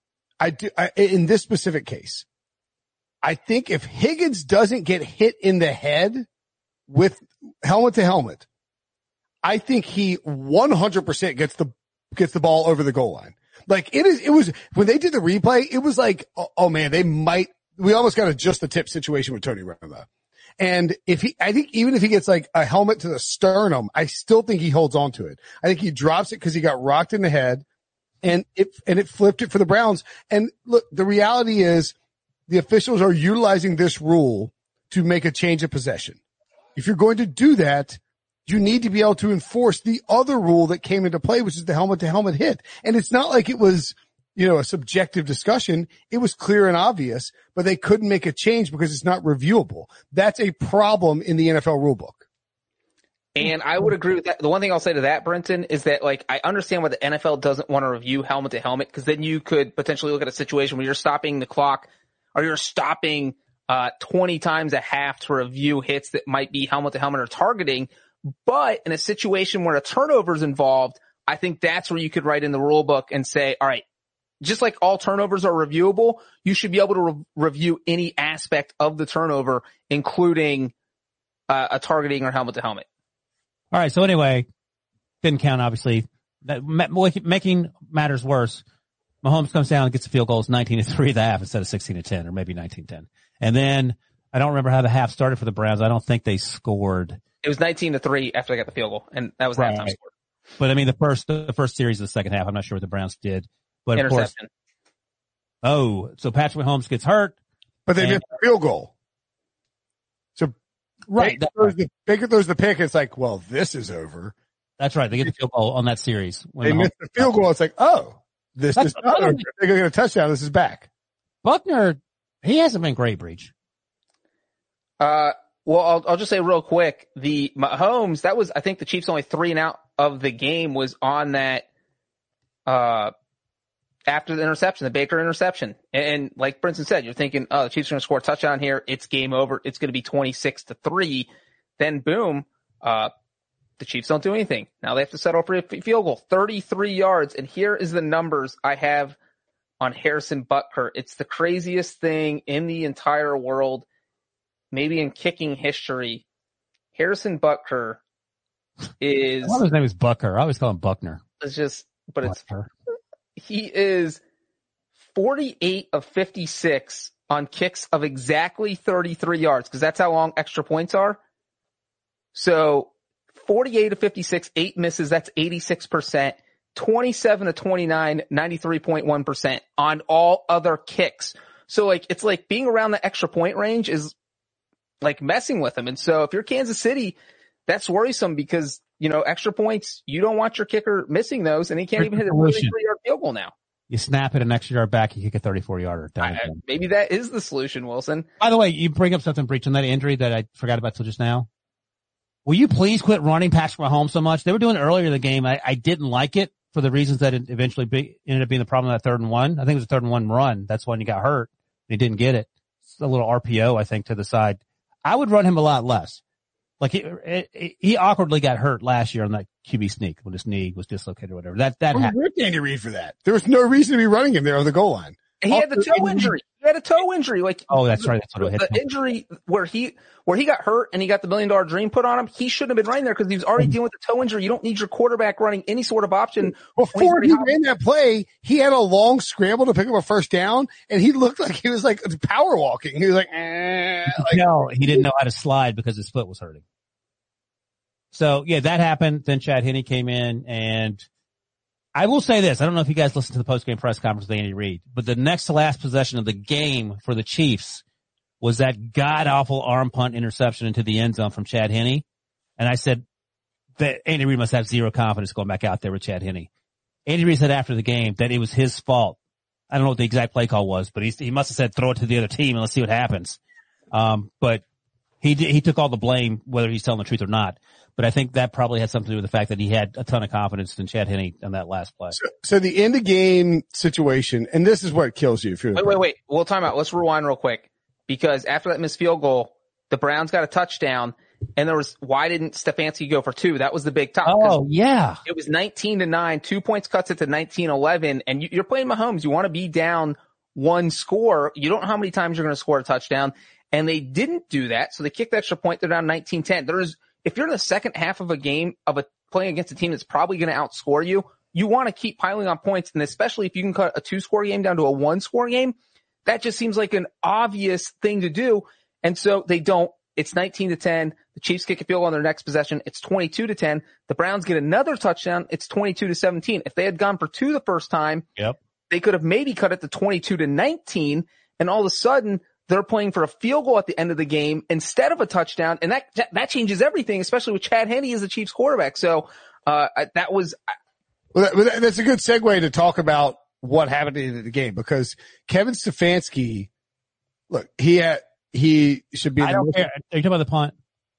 I do, I, in this specific case, I think if Higgins doesn't get hit in the head with helmet to helmet, I think he one hundred percent gets the, gets the ball over the goal line. Like it is, it was, when they did the replay, it was like, oh, oh man, they might, we almost got a just the tip situation with Tony Romo. And if he, I think even if he gets like a helmet to the sternum, I still think he holds on to it. I think he drops it because he got rocked in the head and it, and it flipped it for the Browns. And look, the reality is the officials are utilizing this rule to make a change of possession. If you're going to do that, you need to be able to enforce the other rule that came into play, which is the helmet to helmet hit. And it's not like it was, you know, a subjective discussion. It was clear and obvious, but they couldn't make a change because it's not reviewable. That's a problem in the N F L rulebook. And I would agree with that. The one thing I'll say to that, Brenton, is that like, I understand why the N F L doesn't want to review helmet to helmet, because then you could potentially look at a situation where you're stopping the clock or you're stopping, uh, twenty times a half to review hits that might be helmet to helmet or targeting. But in a situation where a turnover is involved, I think that's where you could write in the rule book and say, all right, just like all turnovers are reviewable, you should be able to re- review any aspect of the turnover, including uh, a targeting or helmet to helmet. All right. So anyway, didn't count, obviously. That making matters worse. Mahomes comes down and gets the field goals nineteen to three at the half instead of sixteen to ten, or maybe nineteen ten. And then I don't remember how the half started for the Browns. I don't think they scored. It was nineteen to three after they got the field goal, and that was the right. halftime score. But I mean, the first, the first series of the second half, I'm not sure what the Browns did, but of course, oh, so Patrick Mahomes gets hurt. But they missed the field goal. So right. Baker throws, the, Baker throws the pick. It's like, well, this is over. That's right. They get the field goal on that series. When they Mahomes missed the field goal. It's like, oh, this That's is not over. They're going to get a touchdown. This is back. Buckner, he hasn't been great, Breach. Uh, Well, I'll, I'll just say real quick, the Mahomes, that was, I think the Chiefs only three and out of the game was on that, uh, after the interception, the Baker interception. And, and like Brinson said, you're thinking, oh, the Chiefs are going to score a touchdown here. It's game over. It's going to be twenty-six to three. Then boom, uh, the Chiefs don't do anything. Now they have to settle for a field goal, thirty-three yards. And here is the numbers I have on Harrison Butker. It's the craziest thing in the entire world. Maybe in kicking history, Harrison Butker is. I thought his name was Bucker. I always call him Buckner. It's just, but Bucker. it's, he is forty-eight of fifty-six on kicks of exactly thirty-three yards, because that's how long extra points are. So forty-eight of fifty-six, eight misses, that's eighty-six percent. twenty-seven to twenty-nine, ninety-three point one percent on all other kicks. So like, it's like being around the extra point range is like messing with them. And so if you're Kansas City, that's worrisome because, you know, extra points, you don't want your kicker missing those, and he can't even hit a thirty-three yard field goal now. You snap it an extra yard back, you kick a thirty-four yarder. Maybe that is the solution, Wilson. By the way, you bring up something, Breach, on that injury that I forgot about till just now. Will you please quit running Patrick Mahomes so much? They were doing it earlier in the game. I, I didn't like it for the reasons that it eventually be, ended up being the problem of that third and one. I think it was a third and one run. That's when he got hurt. He didn't get it. It's a little R P O, I think, to the side. I would run him a lot less. Like he, it, he awkwardly got hurt last year on that Q B sneak when his knee was dislocated or whatever. That, that well, happened. Andy Reid for that. There was no reason to be running him there on the goal line. And he had the toe injury. He had a toe injury. Like, oh, that's right. That's what it hit. The injury where he, where he got hurt and he got the million dollar dream put on him. He shouldn't have been running there because he was already dealing with the toe injury. You don't need your quarterback running any sort of option. Before he ran that play, he had a long scramble to pick up a first down, and he looked like he was like power walking. He was like, eh, like no, he didn't know how to slide because his foot was hurting. So yeah, that happened. Then Chad Henne came in, and I will say this. I don't know if you guys listened to the post-game press conference with Andy Reid, but the next to last possession of the game for the Chiefs was that god-awful arm punt interception into the end zone from Chad Henne. And I said that Andy Reid must have zero confidence going back out there with Chad Henne. Andy Reid said after the game that it was his fault. I don't know what the exact play call was, but he, he must have said throw it to the other team and let's see what happens. Um, but he did, he took all the blame, whether he's telling the truth or not. But I think that probably had something to do with the fact that he had a ton of confidence in Chad Henne on that last play. So, so the end of game situation, and this is what kills you. If you're wait, wait, wait. We'll time out. Let's rewind real quick, because after that missed field goal, the Browns got a touchdown, and there was, why didn't Stefanski go for two? That was the big top. Oh, yeah. It was nineteen to nine, two points cuts it to nineteen eleven, and you, you're playing Mahomes. You want to be down one score. You don't know how many times you're going to score a touchdown. And they didn't do that. So they kicked the extra point. They're down nineteen ten. There is, if you're in the second half of a game of a playing against a team that's probably going to outscore you, you want to keep piling on points. And especially if you can cut a two score game down to a one score game, that just seems like an obvious thing to do. And so they don't. It's nineteen to ten. The Chiefs kick a field goal on their next possession. It's twenty-two to ten. The Browns get another touchdown. It's twenty-two to seventeen. If they had gone for two the first time, yep, they could have maybe cut it to twenty-two to nineteen. And all of a sudden, they're playing for a field goal at the end of the game instead of a touchdown. And that, that changes everything, especially with Chad Henne as the Chiefs quarterback. So, uh, that was. Well, that, that's a good segue to talk about what happened in the game, because Kevin Stefanski, look, he had, he should be. I don't care. Are you talking about the punt?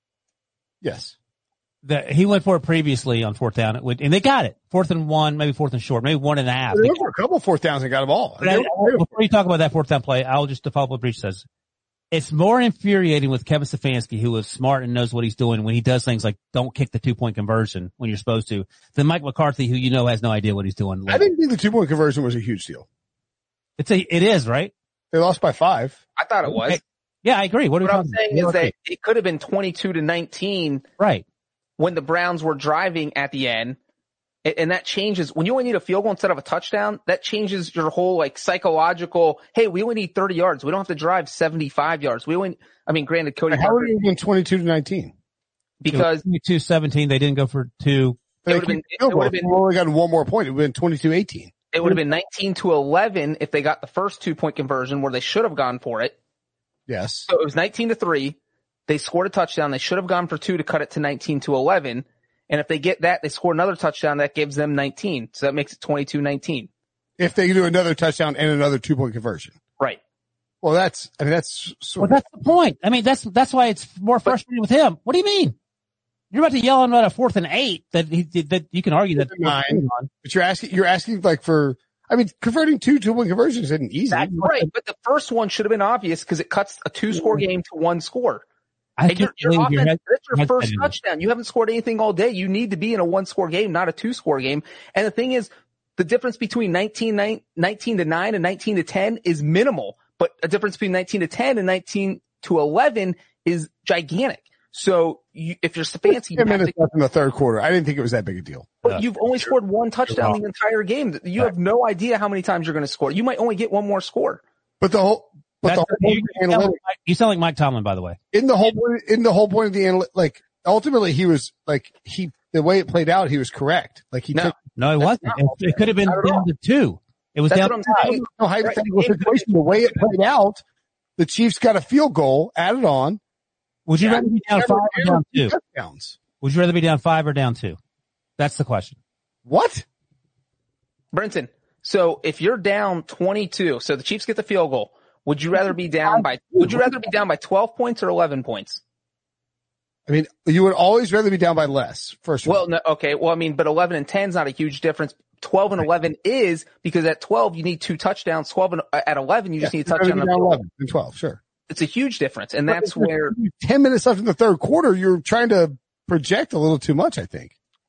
Yes. That he went for it previously on fourth down, and they got it. Fourth and one, maybe fourth and short, maybe one and a half. They went for a couple fourth downs and got them all. I, before you talk about that fourth down play, I'll just follow up what Breach says. It's more infuriating with Kevin Stefanski, who is smart and knows what he's doing when he does things like don't kick the two-point conversion when you're supposed to, than Mike McCarthy, who you know has no idea what he's doing. I didn't think the two-point conversion was a huge deal. It's a, it is, right? They lost by five. I thought it was. Okay. Yeah, I agree. What, what are I'm saying is that it could have been twenty-two to nineteen. Right. When the Browns were driving at the end. And that changes when you only need a field goal instead of a touchdown. That changes your whole like psychological. Hey, we only need thirty yards. We don't have to drive seventy-five yards. We only, I mean, granted, Cody. How would it have been twenty-two to nineteen? Because twenty-two seventeen, they didn't go for two. It would have been, it would have been, we only got one more point. It would have been twenty-two eighteen. It would have been nineteen to eleven if they got the first two point conversion where they should have gone for it. Yes. So it was nineteen to three. They scored a touchdown. They should have gone for two to cut it to nineteen to eleven. And if they get that, they score another touchdown. That gives them nineteen. So that makes it twenty-two nineteen. If they do another touchdown and another two point conversion. Right. Well, that's, I mean, that's, well, that's the point. I mean, that's, that's why it's more frustrating with him. What do you mean? You're about to yell about a fourth and eight that he, that you can argue that nine, but you're asking, you're asking like for, I mean, converting two two point conversions isn't easy. That's right. But the first one should have been obvious because it cuts a two score game to one score. I and your, your offense, your head, that's your first touchdown. You haven't scored anything all day. You need to be in a one-score game, not a two-score game. And the thing is, the difference between nineteen, nineteen to nine and nineteen to ten is minimal, but a difference between nineteen to ten and nineteen to eleven is gigantic. So you, if you're Stefanski, ten minutes left in the third quarter. I didn't think it was that big a deal. But uh, you've only scored one touchdown the entire game. You have no idea how many times you're going to score. You might only get one more score. But the whole. But the whole you, you, sound like, you sound like Mike Tomlin, by the way. In the whole point, in the whole point of the analytic, like ultimately he was like he the way it played out, he was correct. Like he no, took no, it wasn't. It, it could have been down to two. It was That's down what I'm to saying. two. No hypothetical right. situation. The way it played out, the Chiefs got a field goal added on. Would you yeah, rather be down five or down two? Touchdowns. Would you rather be down five or down two? That's the question. What? Brenton, so if you're down twenty-two, so the Chiefs get the field goal. Would you rather be down by, would you rather be down by twelve points or eleven points? I mean, you would always rather be down by less, first of well, all. Well, no, okay. Well, I mean, but eleven and ten is not a huge difference. twelve and eleven is because at twelve, you need two touchdowns. twelve and uh, at eleven, you just yeah, need a touchdown. Down eleven and twelve, sure. It's a huge difference. And but that's where ten minutes left in the third quarter, you're trying to project a little too much, I think.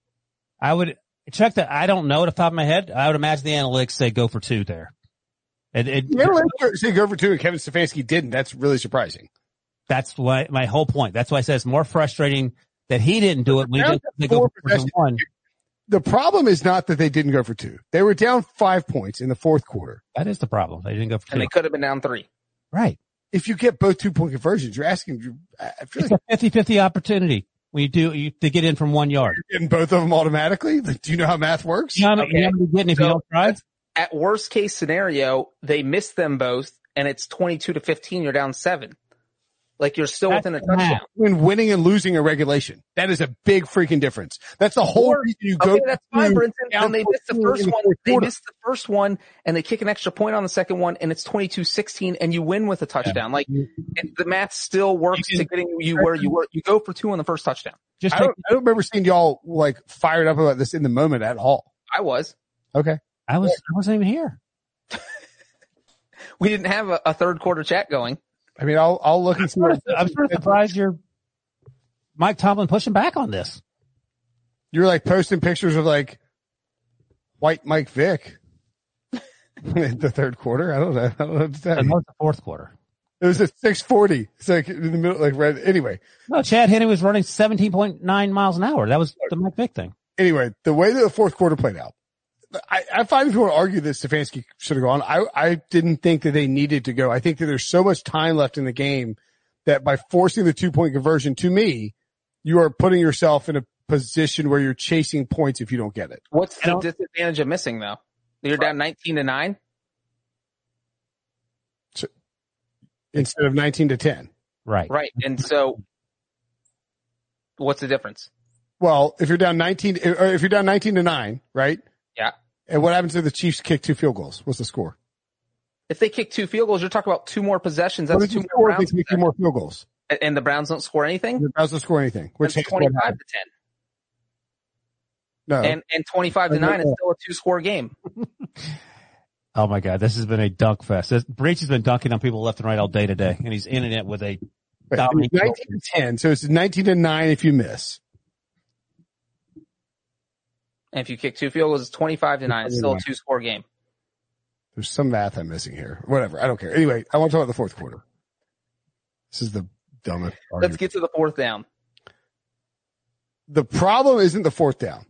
I would check that. I don't know at the top of my head. I would imagine the analytics say go for two there. It, it, yeah, say go for two and Kevin Stefanski didn't. That's really surprising. That's why my whole point. That's why I say it's more frustrating that he didn't do it. We did they go for one. The problem is not that they didn't go for two. They were down five points in the fourth quarter. That is the problem. They didn't go for two. And they could have been down three. Right. If you get both two point conversions, you're asking, you're, I feel it's like a fifty-fifty opportunity when you do, you, to get in from one yard. You're getting both of them automatically? Do you know how math works? You know, okay. you know what you're getting if so, you don't try? At worst case scenario, they miss them both and it's twenty-two to fifteen. You're down seven. Like you're still That's within a touchdown. When winning and losing a regulation. That is a big freaking difference. That's the whole or, reason you okay, go. That's fine, Brinson. And they missed the first one. The they missed the first one and they kick an extra point on the second one and it's twenty-two sixteen and you win with a touchdown. Yeah. Like it, the math still works can, to getting you where you were. You go for two on the first touchdown. Just I don't, I don't remember seeing y'all like fired up about this in the moment at all. I was. Okay. I was, I wasn't even here. We didn't have a, a third quarter chat going. I mean, I'll, I'll look and see. I'm, I'm sort of surprised you're Mike Tomlin pushing back on this. You're like posting pictures of like white Mike Vick. the third quarter. I don't know. I don't know what to tell And you. that was the fourth quarter. It was at six forty. It's like in the middle, like right. Anyway, No, Chad Henne was running seventeen point nine miles an hour. That was the Mike Vick thing. anyway, the way that the fourth quarter played out, I, I find if you want to argue that Stefanski should have gone, I, I didn't think that they needed to go. I think that there's so much time left in the game that by forcing the two point conversion, to me, you are putting yourself in a position where you're chasing points if you don't get it. What's I the don't- disadvantage of missing though? You're down nineteen to nine. Instead of nineteen to ten. Right. Right. And so what's the difference? Well, if you're down nineteen, or if you're down nineteen to nine, right? Yeah. And what happens if the Chiefs kick two field goals? What's the score? If they kick two field goals, you're talking about two more possessions. What That's if two you more score if Browns. they kick two more field goals? possessions. And the Browns don't score anything? The Browns don't score anything. Which That's takes what twenty-five happens? to ten. No. And, and twenty-five to nine is still a two score game. Oh my God, this has been a dunk fest. This, Breach has been dunking on people left and right all day today, and he's in it with a Right. dominant. It's nineteen to ten, so it's nineteen to nine if you miss. And if you kick two field goals, it's twenty-five to nine. It's still a two score game. There's some math I'm missing here. Whatever. I don't care. Anyway, I want to talk about the fourth quarter. This is the dumbest Let's argument. get to the fourth down. The problem isn't the fourth down.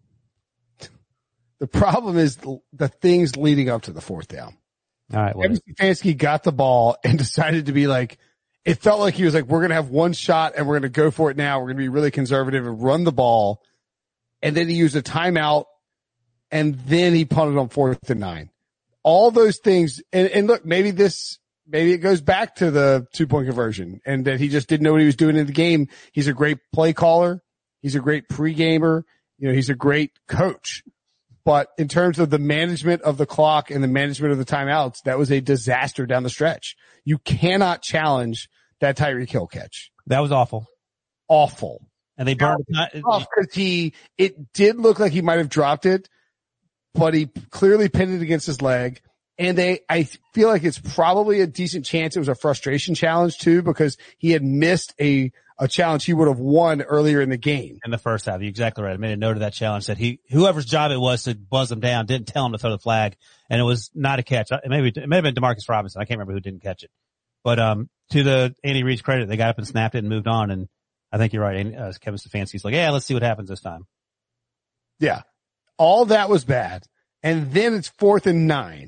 The problem is the, the things leading up to the fourth down. All right, Kevin well, Stefanski got the ball and decided to be like, it felt like he was like, we're going to have one shot and we're going to go for it now. We're going to be really conservative and run the ball. And then he used a timeout and then he punted on fourth and nine. All those things. And, and look, maybe this, maybe it goes back to the two point conversion and that he just didn't know what he was doing in the game. He's a great play caller. He's a great pre-gamer. You know, he's a great coach. But in terms of the management of the clock and the management of the timeouts, that was a disaster down the stretch. You cannot challenge that Tyreek Hill catch. that was awful. Awful. And they burned. Because he, it did look like he might have dropped it, but he clearly pinned it against his leg. And they, I feel like it's probably a decent chance it was a frustration challenge too, because he had missed a, a challenge he would have won earlier in the game. In the first half, you're exactly right. I made a note of that challenge that he, whoever's job it was to buzz him down, didn't tell him to throw the flag, and it was not a catch. It maybe it may have been Demarcus Robinson. I can't remember who didn't catch it. But um, to the Andy Reid's credit, they got up and snapped it and moved on. And I think you're right. And, uh, Kevin Stefanski's like, yeah, let's see what happens this time. Yeah. All that was bad. And then it's fourth and nine.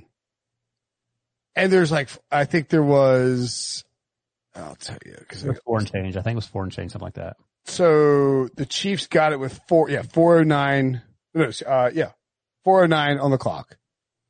And there's like, I think there was, I'll tell you, cause It was four and change. I think it was four and change, something like that. so the Chiefs got it with four, yeah, four oh nine, no, uh, yeah, four oh nine on the clock.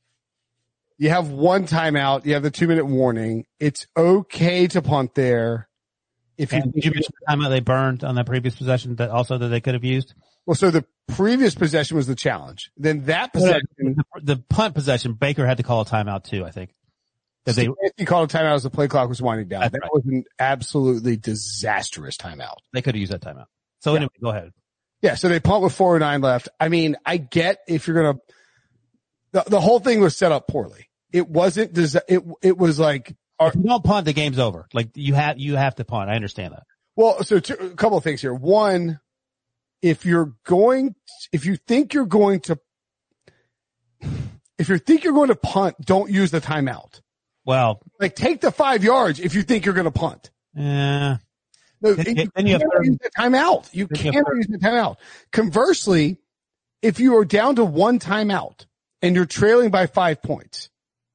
You have one timeout. You have the two minute warning. It's okay to punt there. If you, And did you mention the timeout they burned on that previous possession that also that they could have used? well, so the previous possession was the challenge. Then that possession, The, the punt possession, Baker had to call a timeout too, I think. That they, he called a timeout as the play clock was winding down. That's That right. was an absolutely disastrous timeout. they could have used that timeout. So Yeah. anyway, go ahead. Yeah, so they punt with four oh nine left. I mean, I get if you're gonna, the, the whole thing was set up poorly. It wasn't, desi- it, it was like, If you don't punt, the game's over. Like you have, you have to punt. I understand that. well, so two, a couple of things here. One, if you're going, if you think you're going to, if you think you're going to punt, don't use the timeout. Well, Like take the five yards if you think you're going to punt. eh, No, Then- you then you have cannot third- use the timeout. You then you have cannot third- use the timeout. Conversely, if you are down to one timeout and you're trailing by five points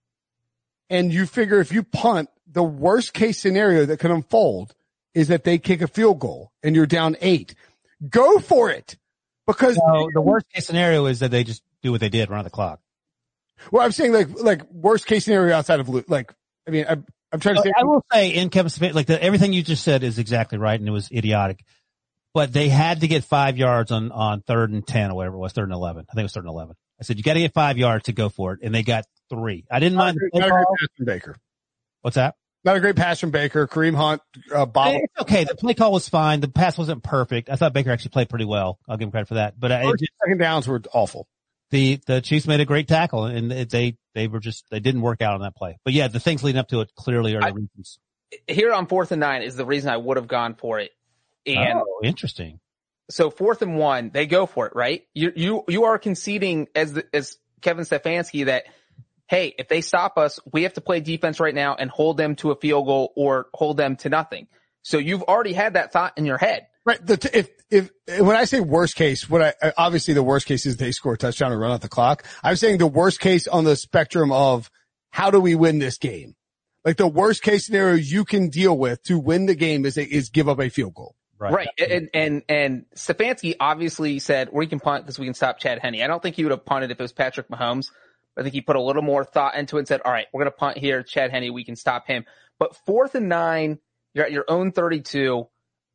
and you figure if you punt, the worst case scenario that can unfold is that they kick a field goal and you're down eight. Go for it. Because so the worst case scenario is that they just do what they did, run out the clock. well, I'm saying like, like worst case scenario outside of lo- like, I mean, I'm, I'm trying to say, I will say in Kevin Smith, like the, everything you just said is exactly right, and it was idiotic. But they had to get five yards on, on third and ten or whatever it was, third and eleven. I think it was third and eleven. I said, you got to get five yards to go for it, and they got three. I didn't mind the play not a great call. pass from Baker. What's that? Not a great pass from Baker. Kareem Hunt, uh, Bob. It's okay. The play call was fine. The pass wasn't perfect. I thought Baker actually played pretty well. I'll give him credit for that. But I, it just, Second downs were awful. the the Chiefs made a great tackle, and it, they they were just they didn't work out on that play. But yeah, the things leading up to it clearly are the I- reasons. Here on fourth and nine is the reason I would have gone for it. And Oh, interesting. so fourth and one, they go for it, right? You you you are conceding as the, as Kevin Stefanski that, hey, if they stop us, we have to play defense right now and hold them to a field goal or hold them to nothing. So you've already had that thought in your head. Right. The, if, if, when I say worst case, what I, obviously the worst case is they score a touchdown and run out the clock. I'm saying the worst case on the spectrum of how do we win this game? Like the worst case scenario you can deal with to win the game is, is give up a field goal. Right. right. And, and, and Stefanski obviously said we can punt because we can stop Chad Henne. I don't think he would have punted if it was Patrick Mahomes. I think he put a little more thought into it and said, all right, we're going to punt here. Chad Henne, we can stop him. But fourth and nine, you're at your own thirty-two.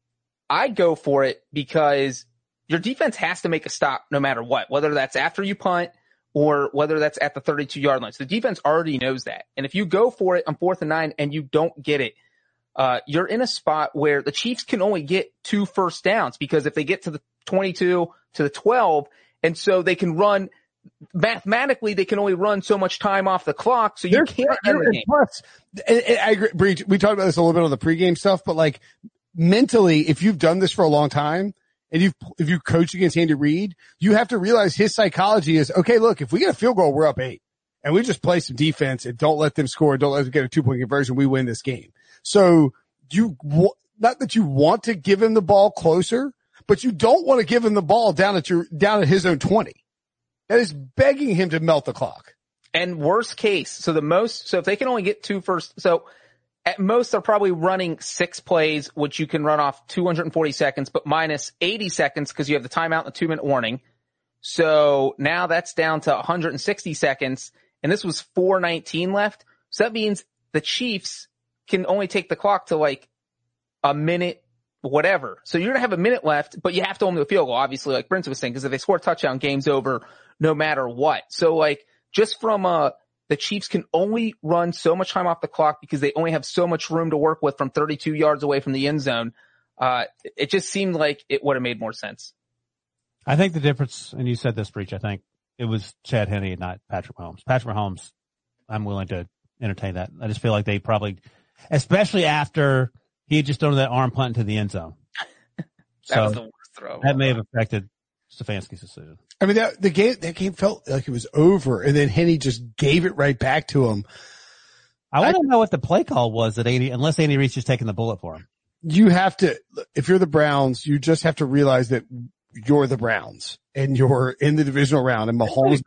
I go for it because your defense has to make a stop no matter what, whether that's after you punt or whether that's at the thirty-two yard line. So the defense already knows that. And if you go for it on fourth and nine and you don't get it, uh, you're in a spot where the Chiefs can only get two first downs because if they get to the twenty-two to the twelve, and so they can run mathematically, they can only run so much time off the clock. So you they're, can't end the game. Plus, and, and I agree, Bree, we talked about this a little bit on the pregame stuff, but like, mentally, if you've done this for a long time and you've, if you coach against Andy Reid, you have to realize his psychology is, okay, look, if we get a field goal, we're up eight and we just play some defense and don't let them score. Don't let them get a two point conversion. We win this game. So you, not that you want to give him the ball closer, but you don't want to give him the ball down at your, down at his own twenty. That is begging him to melt the clock. And worst case. So the most, so if they can only get two first, so at most, they're probably running six plays, which you can run off two hundred forty seconds, but minus eighty seconds because you have the timeout and the two-minute warning. So now that's down to one hundred sixty seconds, and this was four nineteen left. So that means the Chiefs can only take the clock to like a minute, whatever. So you're going to have a minute left, but you have to only do a field goal, obviously, like Brent was saying, because if they score a touchdown, game's over no matter what. So like just from a the Chiefs can only run so much time off the clock because they only have so much room to work with from thirty-two yards away from the end zone. Uh, it just seemed like it would have made more sense. I think the difference, and you said this, Breach, I think it was Chad Henne and not Patrick Mahomes. Patrick Mahomes, I'm willing to entertain that. I just feel like they probably, especially after he had just thrown that arm punt into the end zone. that so was the worst throw. That may have affected Stefanski's decision. I mean, that, the game, that game felt like it was over, and then Henne just gave it right back to him. I want to know what the play call was that Andy, unless Andy Reid's just taking the bullet for him. You have to, if you're the Browns, you just have to realize that you're the Browns and you're in the divisional round and Mahomes.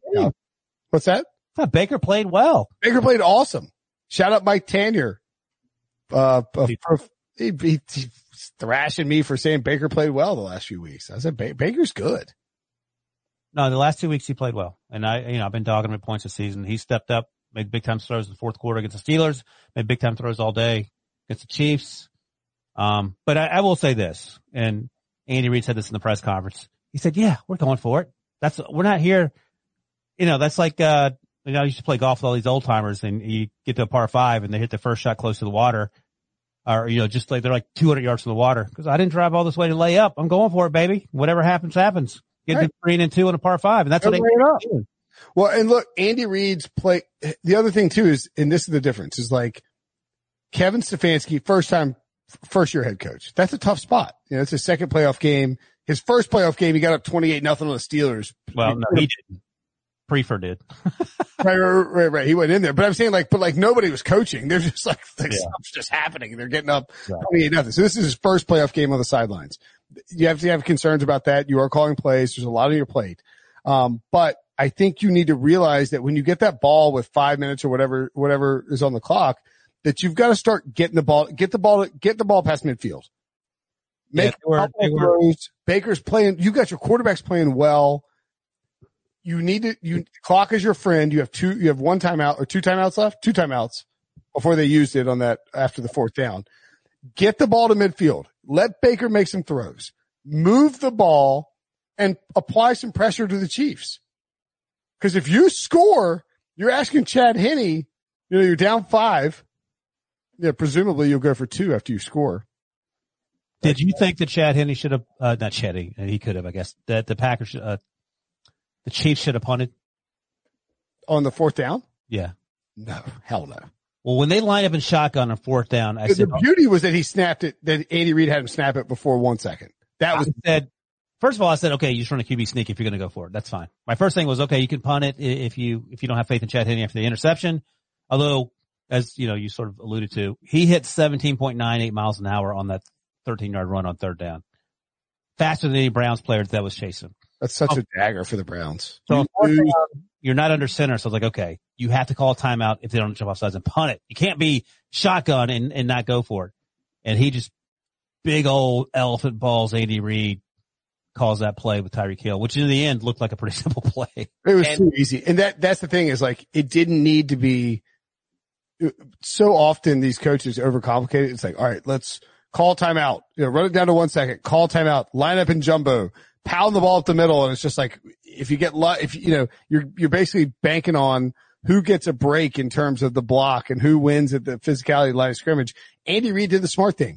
What's that? I thought Baker played well. Baker played awesome. Shout out Mike Tanier. Uh, uh for, he, he, he thrashing me for saying Baker played well the last few weeks. I said ba- Baker's good. No, the last two weeks he played well. And I, you know, I've been dogging him at points this season. He stepped up, made big time throws in the fourth quarter against the Steelers, made big time throws all day against the Chiefs. Um, but I, I will say this, and Andy Reid said this in the press conference. He said, yeah, we're going for it. That's, we're not here. You know, that's like, uh, you know, I used to play golf with all these old timers and you get to a par five and they hit the first shot close to the water. Or, you know, just like they're like two hundred yards from the water. Cause I didn't drive all this way to lay up. I'm going for it, baby. Whatever happens, happens. Get right. to three and two in a par five. And that's what they do. Well, and look, Andy Reid's play. The other thing too is, and this is the difference, is like Kevin Stefanski, first time, first year head coach. That's a tough spot. You know, it's his second playoff game. His first playoff game, he got up twenty-eight nothing on the Steelers. Well, no, he didn't. Prefer did. right, right, right, right. He went in there, but I'm saying like, but like nobody was coaching. They're just like, like yeah. stuff's just happening. They're getting up right. twenty-eight nothing. So this is his first playoff game on the sidelines. You have to have concerns about that. You are calling plays. There's a lot on your plate. Um, but I think you need to realize that when you get that ball with five minutes or whatever, whatever is on the clock, that you've got to start getting the ball, get the ball, get the ball past midfield. Make yeah, were, throws. Baker's playing. You got your quarterbacks playing well. You need to, you, clock is your friend. You have two, you have one timeout or two timeouts left, two timeouts before they used it on that after the fourth down. Get the ball to midfield. Let Baker make some throws. Move the ball and apply some pressure to the Chiefs. Cause if you score, you're asking Chad Henne, you know, you're down five. Yeah, presumably you'll go for two after you score. Did you think that Chad Henne should have, uh, not Chad Henne, he could have, I guess, that the Packers should, uh, the Chiefs should have punted? On the fourth down? Yeah. No, hell no. Well, when they line up in shotgun on fourth down, I the said, the beauty was that he snapped it, that Andy Reid had him snap it before one second. That was I said, first of all, I said, okay, you just run a Q B sneak if you're going to go for it. That's fine. My first thing was, okay, you can punt it if you, if you don't have faith in Chad Henne after the interception. Although, as you know, you sort of alluded to, he hit seventeen point nine eight miles an hour on that thirteen yard run on third down. Faster than any Browns player that was chasing. That's such oh. a dagger for the Browns. So you, you're not under center. So I was like, okay, you have to call a timeout if they don't jump off sides and punt it. You can't be shotgun and, and not go for it. And he just, big old elephant balls, Andy Reid calls that play with Tyreek Hill, which in the end looked like a pretty simple play. It was and, too easy. And that, that's the thing is like, it didn't need to be so often these coaches overcomplicate it. It's like, all right, let's call timeout, you know, run it down to one second, call timeout, line up in jumbo, pound the ball up the middle. And it's just like, if you get, if you know, you're, you're basically banking on who gets a break in terms of the block and who wins at the physicality line of scrimmage. Andy Reid did the smart thing.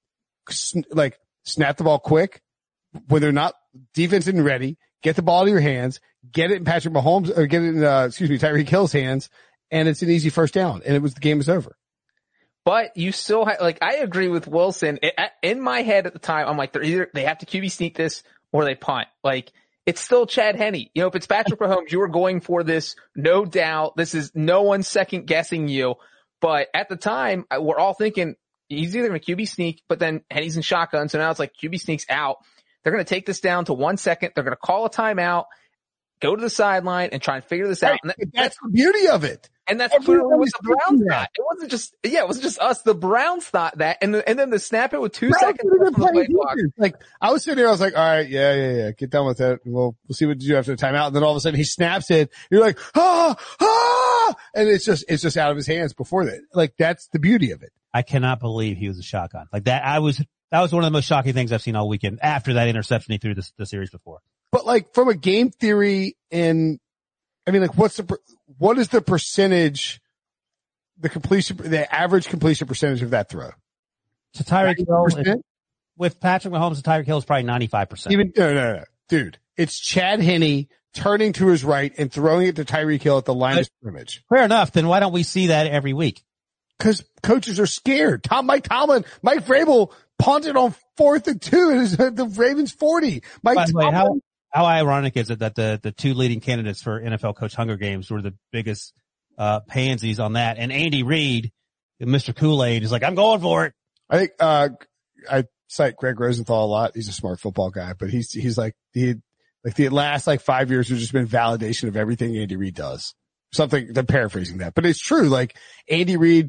Like snap the ball quick when they're not defense isn't ready, get the ball to your hands, get it in Patrick Mahomes or get it in, uh, excuse me, Tyreek Hill's hands. And it's an easy first down and it was, the game was over. But you still have, like, I agree with Wilson. It, in my head at the time, I'm like, they're either, they have to Q B sneak this or they punt. Like, it's still Chad Henne. You know, if it's Patrick Mahomes, you are going for this, no doubt. This is no one second guessing you. But at the time, we're all thinking, he's either going to Q B sneak, but then Henne's in shotgun. So now it's like Q B sneaks out. They're going to take this down to one second. They're going to call a timeout, go to the sideline and try and figure this out. Right. And that, that's, that's the beauty of it. And that's Everyone clearly what the Browns that. thought. It wasn't just, yeah, it wasn't just us. The Browns thought that. And the, and then the snap it with two Browns seconds left on the play clock. Like, I was sitting there, I was like, all right, yeah, yeah, yeah, get done with it. We'll, we'll see what you do after the timeout. And then all of a sudden he snaps it. You're like, ah, ah, and it's just, it's just out of his hands before that. Like, that's the beauty of it. I cannot believe he was a shotgun like that. I was, that was one of the most shocking things I've seen all weekend after that interception he threw the, the series before. But like from a game theory and, I mean, like what's the, what is the percentage, the completion, the average completion percentage of that throw? To Tyreek Hill, with Patrick Mahomes, to Tyreek Hill is probably ninety-five percent. Even, no, no, no, dude, it's Chad Henne turning to his right and throwing it to Tyreek Hill at the line of scrimmage. Fair enough. Then why don't we see that every week? Because coaches are scared. Tom, Mike Tomlin, Mike Vrabel punted on fourth and two. It is the Ravens forty. Mike By the way, Tomlin, how, how ironic is it that the, the two leading candidates for N F L Coach Hunger Games were the biggest, uh, pansies on that. And Andy Reid, Mister Kool-Aid, is like, I'm going for it. I think, uh, I cite Greg Rosenthal a lot. He's a smart football guy, but he's, he's like, he, like the last like five years have just been validation of everything Andy Reid does. Something, they're paraphrasing that, but it's true. Like Andy Reid,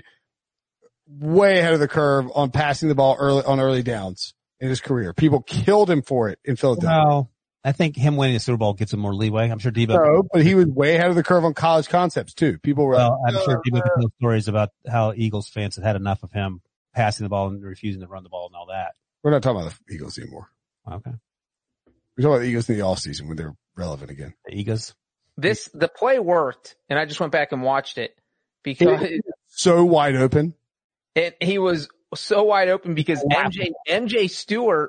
way ahead of the curve on passing the ball early on early downs in his career. People killed him for it in Philadelphia. Well, I think him winning the Super Bowl gets him more leeway. I'm sure Debo. No, but he was way ahead of the curve on college concepts too. People were well, like, I'm sure Debo could tell stories about how Eagles fans had had enough of him passing the ball and refusing to run the ball and all that. We're not talking about the Eagles anymore. Okay. We're talking about the Eagles in the offseason when they're relevant again. The Eagles. This, the play worked, and I just went back and watched it because so wide open. It, he was so wide open because M J, M J Stewart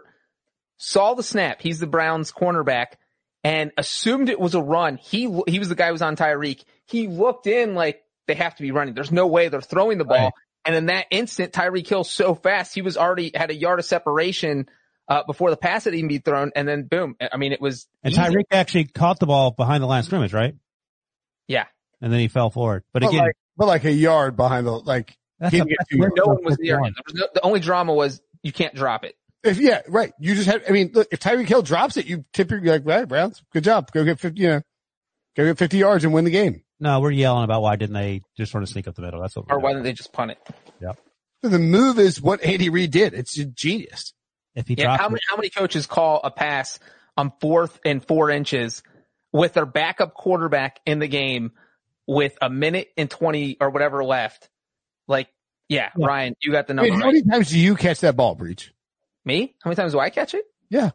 saw the snap. He's the Browns cornerback and assumed it was a run. He, he was the guy who was on Tyreek. He looked in like they have to be running. There's no way they're throwing the ball. Right. And in that instant, Tyreek Hill so fast, he was already had a yard of separation, uh, before the pass had even been thrown. And then boom. I mean, it was. And easy. Tyreek actually caught the ball behind the line of scrimmage, right? Yeah. And then he fell forward. But, but again, like, but like a yard behind the, like, That's he a, get that's two where yards. no one was near him. There was no, the only drama was you can't drop it. If, yeah, right. You just had, I mean, look, if Tyreek Hill drops it, you tip your, like, right, Browns, good job. Go get fifty, you know, go get fifty yards and win the game. No, we're yelling about why didn't they just run a sneak up the middle. That's what we're Or why doing. didn't they just punt it? Yep. So the move is what Andy Reid did. It's genius. If he Yeah, drops how it, many, how many coaches call a pass on fourth and four inches with their backup quarterback in the game with a minute and twenty or whatever left? Like, yeah, yeah. Ryan, you got the number. Wait, how right. many times do you catch that ball, Breach? Me? How many times do I catch it? Yeah.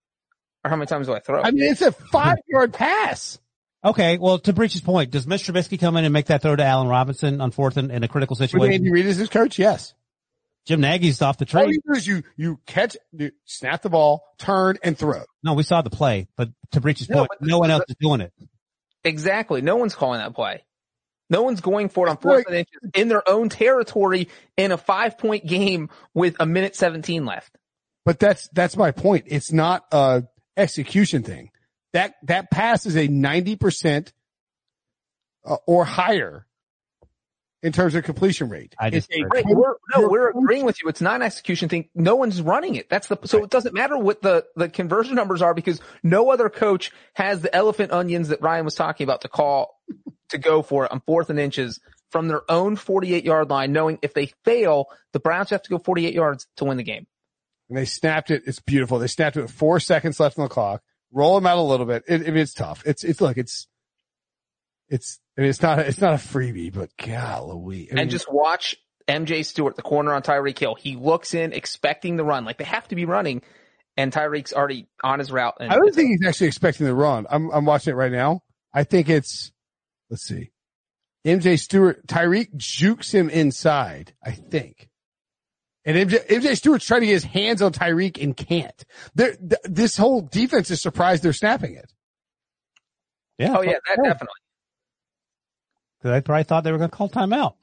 Or how many times do I throw? I mean, it's a five yard pass. Okay, well, to Breach's point, does Mister Trubisky come in and make that throw to Allen Robinson on fourth and in a critical With situation? Andy Reid as his coach, yes. Jim Nagy's off the All tree. you do is you, you catch, you snap the ball, turn, and throw. No, we saw the play, but to Breach's No, point, but- no one else is doing it. Exactly. No one's calling that play. No one's going for it on fourth and inches in their own territory in a five point game with a minute seventeen left. But that's, that's my point. It's not, uh, execution thing. That, that pass is a ninety percent uh, or higher in terms of completion rate. I just, a, Right, we're, no, we're agreeing with you. It's not an execution thing. No one's running it. That's the, so it doesn't matter what the, the conversion numbers are because no other coach has the elephant onions that Ryan was talking about to call, to go for it on fourth and inches from their own forty-eight yard line, knowing if they fail, the Browns have to go forty-eight yards to win the game. And they snapped it. It's beautiful. They snapped it with four seconds left on the clock. Roll them out a little bit. It, it, it's tough. It's, it's look, it's, it's, I mean, it's not, it's not a freebie, but golly. I mean, And just watch M J Stewart, the corner on Tyreek Hill. He looks in expecting the run. Like they have to be running and Tyreek's already on his route. And I don't think he's actually expecting the run. I'm, I'm watching it right now. I think it's, let's see. M J Stewart, Tyreek jukes him inside, I think. And M J, M J Stewart's trying to get his hands on Tyreek and can't. Th- this whole defense is surprised they're snapping it. yeah. Oh yeah, that definitely. Because I probably thought they were going to call timeout.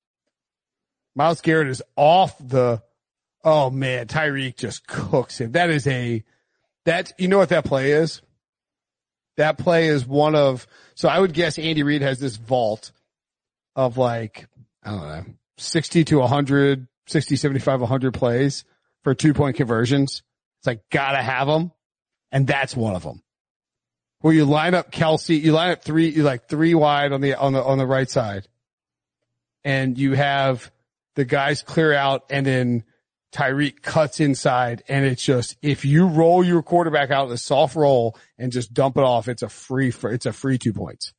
Myles Garrett is off the, oh man, Tyreek just cooks him. That is a, that, you know what that play is? That play is one of, so I would guess Andy Reid has this vault of like, I don't know, sixty to one hundred, sixty, seventy-five, one hundred plays for two point conversions. It's like, gotta have them. And that's one of them. Where you line up Kelsey, you line up three, you like three wide on the, on the, on the right side. And you have the guys clear out and then Tyreek cuts inside and it's just, if you roll your quarterback out in a soft roll and just dump it off, it's a free, it's a free two points.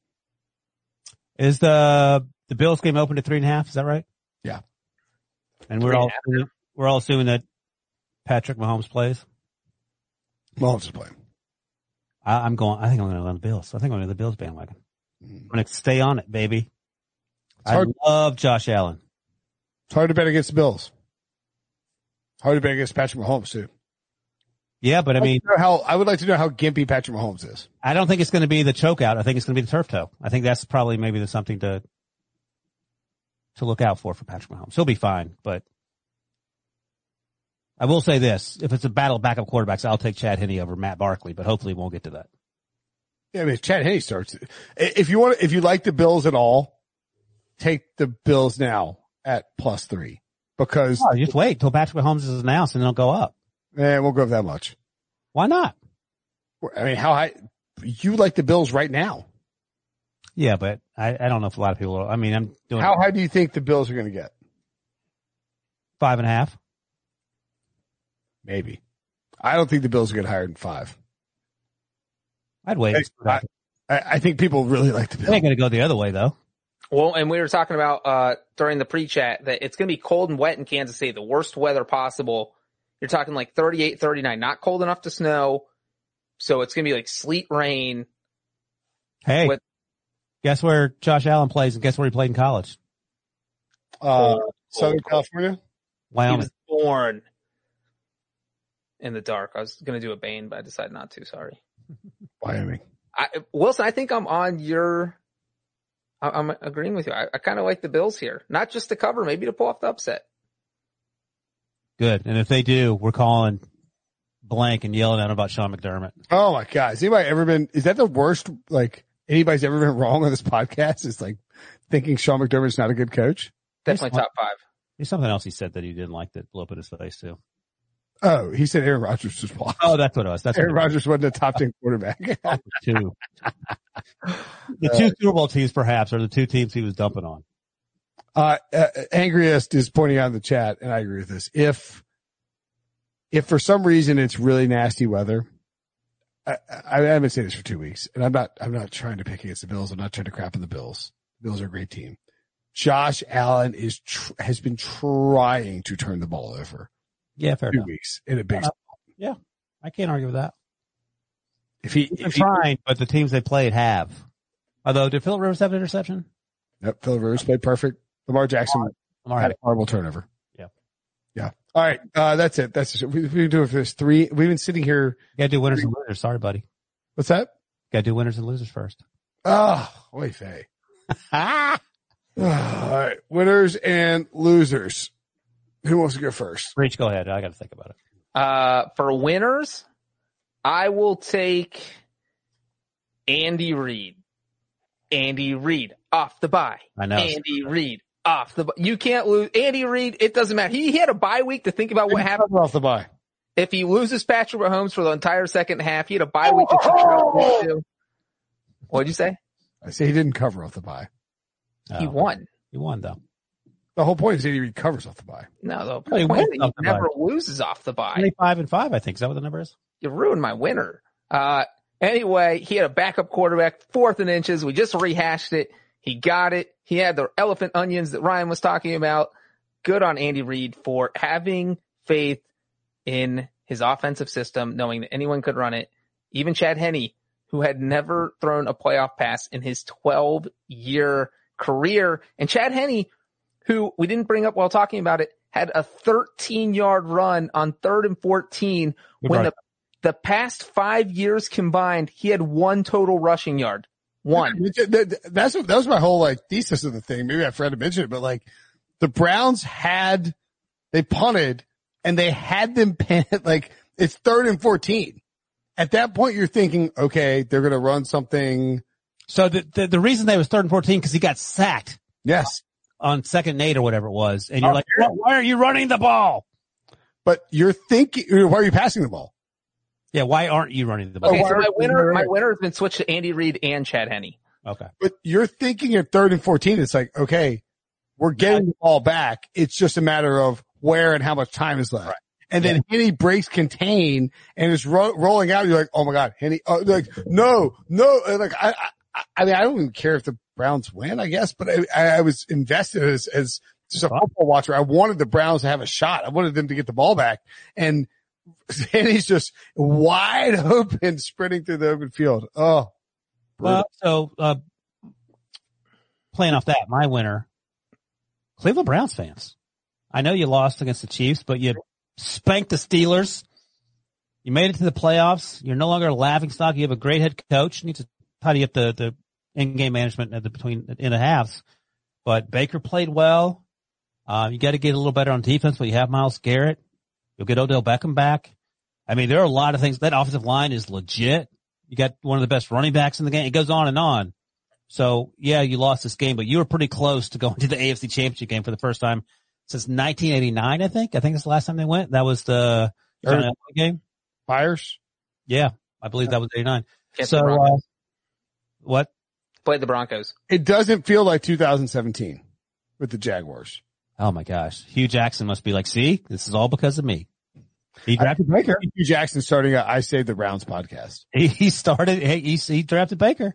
Is the, the Bills game open to three and a half? Is that right? Yeah. And we're Three all, and a we're all assuming that Patrick Mahomes plays. Mahomes is playing. I, I'm going, I think I'm going to go on the Bills. I think I'm going to the Bills bandwagon. I'm going to stay on it, baby. I hard. love Josh Allen. It's hard to bet against the Bills. Hard to bet against Patrick Mahomes too. Yeah, but I mean, I, how, I would like to know how gimpy Patrick Mahomes is. I don't think it's going to be the choke out. I think it's going to be the turf toe. I think that's probably maybe the something to, to look out for for Patrick Mahomes. He'll be fine, but I will say this. If it's a battle of backup quarterbacks, I'll take Chad Henne over Matt Barkley, but hopefully we'll get to that. Yeah, I mean, if Chad Henne starts, if you want, if you like the Bills at all, take the Bills now at plus three because Oh, just wait till Patrick Mahomes is announced and it'll go up. eh, it won't go up that much. Why not? I mean, how high? You like the Bills right now? Yeah, but I, I don't know if a lot of people will. I mean, I'm doing How high do you think the Bills are going to get? five and a half. Maybe. I don't think the Bills are going to higher than five. I'd wait. I, I, I think people really like the They Bills. ain't going to go the other way though. Well, and we were talking about, uh, during the pre-chat that it's going to be cold and wet in Kansas City, the worst weather possible. You're talking like thirty-eight, thirty-nine, not cold enough to snow. So it's going to be like sleet, rain. Hey, With- guess where Josh Allen plays and guess where he played in college? Uh, Cold, Southern cold. California? He Wyoming. was born in the dark. I was going to do a Bane, but I decided not to. Sorry. Wyoming. I, Wilson, I think I'm on your, I, I'm agreeing with you. I, I kind of like the Bills here, not just to cover, maybe to pull off the upset. Good. And if they do, we're calling blank and yelling at him about Sean McDermott. Oh my God. Has anybody ever been, is that the worst, like, anybody's ever been wrong on this podcast? Is like thinking Sean McDermott's not a good coach? Definitely top five. There's something else he said that he didn't like that blew up in his face too. Oh, he said Aaron Rodgers was wild. Oh, that's what it was. That's Aaron what it Rodgers wasn't a top ten quarterback. was. Two. The two Super Bowl teams perhaps are the two teams he was dumping on. Uh, uh, Angriest is pointing out in the chat, and I agree with this. If, if for some reason it's really nasty weather, I, I, I've been saying this for two weeks, and I'm not, I'm not trying to pick against the Bills. I'm not trying to crap on the Bills. The Bills are a great team. Josh Allen is, tr- has been trying to turn the ball over Yeah, fair two enough. weeks in a big, Uh, Yeah, I can't argue with that. if he, He's been if he, trying, but the teams they played have. Although, did Philip Rivers have an interception? Nope, Philip Rivers played perfect. Lamar Jackson Lamar had had a horrible turnover. Yeah. Yeah. All right. Uh, that's it. That's just, we, we do it for this three. We've been sitting here. Got to do winners and losers. Sorry, buddy. What's that? Got to do winners and losers first. Oh, oy vey. All right. Winners and losers. Who wants to go first? Reach, go ahead. I got to think about it. Uh, for winners, I will take Andy Reid. Andy Reid off the bye. I know. Andy Reid off the bye. You can't lose. Andy Reid, it doesn't matter. He, he had a bye week to think about what happened. Off the bye. If he loses Patrick Mahomes for the entire second half, he had a bye week to figure out. What'd you say? I say he didn't cover off the bye. He Oh, won. He won though. The whole point is that he recovers off the bye. No, the No, he point wins is off he the never bye. loses off the bye. Twenty-five and five, I think. Is that what the number is? You ruined my winner. Uh, anyway, he had a backup quarterback, fourth and inches. We just rehashed it. He got it. He had the elephant onions that Ryan was talking about. Good on Andy Reid for having faith in his offensive system, knowing that anyone could run it. Even Chad Henne, who had never thrown a playoff pass in his twelve year career. And Chad Henne, who we didn't bring up while talking about it, had a thirteen yard run on third and fourteen when the, the past five years combined, he had one total rushing yard. One. That's what, that was my whole like thesis of the thing. Maybe I forgot to mention it, but like the Browns had, they punted and they had them pen, like it's third and fourteen. At that point, you're thinking, okay, they're going to run something. So the, the the reason they was third and fourteen because he got sacked Yes. on second and eight or whatever it was, and you're Oh, like, why, why are you running the ball? But you're thinking, why are you passing the ball? Yeah, why aren't you running the ball? Okay, why so my are- winner, my winner has been switched to Andy Reid and Chad Henne. Okay. But you're thinking at third and fourteen, it's like, okay, we're getting the ball back. It's just a matter of where and how much time is left. Right. And then yeah. Henne breaks contain and is ro- rolling out. You're like, oh my God, Henne, oh, like, no, no. And like, I, I, I mean, I don't even care if the Browns win, I guess, but I, I was invested as, as just a football watcher. I wanted the Browns to have a shot. I wanted them to get the ball back. And Henne's just wide open, sprinting through the open field. Oh, well, so, uh, playing off that, my winner, Cleveland Browns fans. I know you lost against the Chiefs, but you spanked the Steelers. You made it to the playoffs. You're no longer a laughingstock. You have a great head coach. You need to tidy up the, the in-game management at the between in the halves. But Baker played well. Uh, you got to get a little better on defense, but you have Myles Garrett. You'll get Odell Beckham back. I mean, there are a lot of things. That offensive line is legit. You got one of the best running backs in the game. It goes on and on. So, yeah, you lost this game, but you were pretty close to going to the A F C Championship game for the first time since nineteen eighty-nine, I think. I think it's the last time they went. That was the John Elway game. Fires? Yeah, I believe that was eighty-nine. Get So, the uh, what? Played the Broncos. It doesn't feel like two thousand seventeen with the Jaguars. Oh my gosh. Hugh Jackson must be like, see, this is all because of me. He drafted Baker. Hugh Jackson starting a I Saved the Browns podcast. He, he started, he, he, he drafted Baker.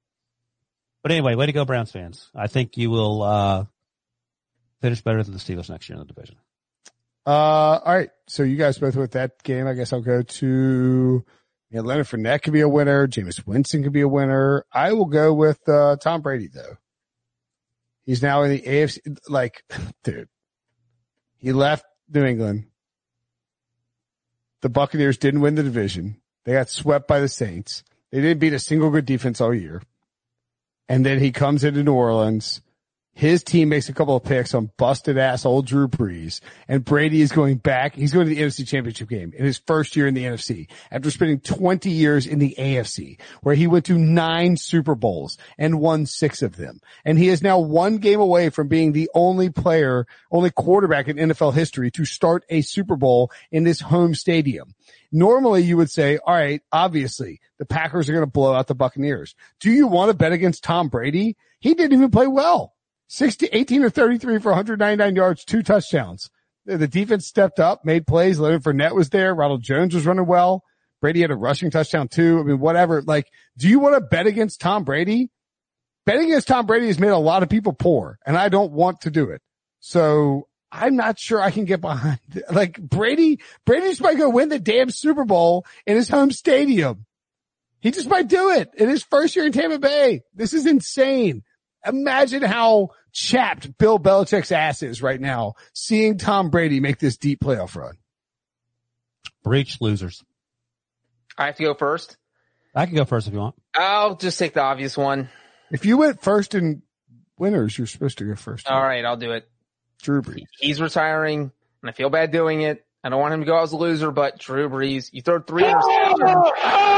But anyway, way to go, Browns fans. I think you will, uh, finish better than the Steelers next year in the division. Uh, all right. So you guys both with that game. I guess I'll go to, yeah, Leonard Fournette could be a winner. Jameis Winston could be a winner. I will go with, uh, Tom Brady though. He's now in the A F C, like, dude, he left New England. The Buccaneers didn't win the division. They got swept by the Saints. They didn't beat a single good defense all year. And then he comes into New Orleans. His team makes a couple of picks on busted ass old Drew Brees, and Brady is going back. He's going to the N F C Championship game in his first year in the N F C after spending twenty years in the A F C, where he went to nine Super Bowls and won six of them. And he is now one game away from being the only player, only quarterback in N F L history to start a Super Bowl in his home stadium. Normally you would say, all right, obviously the Packers are going to blow out the Buccaneers. Do you want to bet against Tom Brady? He didn't even play well. sixty, eighteen or thirty-three for one hundred ninety-nine yards, two touchdowns. The defense stepped up, made plays. Leonard Fournette was there. Ronald Jones was running well. Brady had a rushing touchdown too. I mean, whatever. Like, do you want to bet against Tom Brady? Betting against Tom Brady has made a lot of people poor, and I don't want to do it. So I'm not sure I can get behind it. Like Brady, Brady just might go win the damn Super Bowl in his home stadium. He just might do it in his first year in Tampa Bay. This is insane. Imagine how chapped Bill Belichick's ass is right now, seeing Tom Brady make this deep playoff run. Breach losers. I have to go first. I can go first if you want. I'll just take the obvious one. If you went first in winners, you're supposed to go first. All right, I'll do it. Drew Brees. He's retiring, and I feel bad doing it. I don't want him to go out as a loser, but Drew Brees, you throw three interceptions.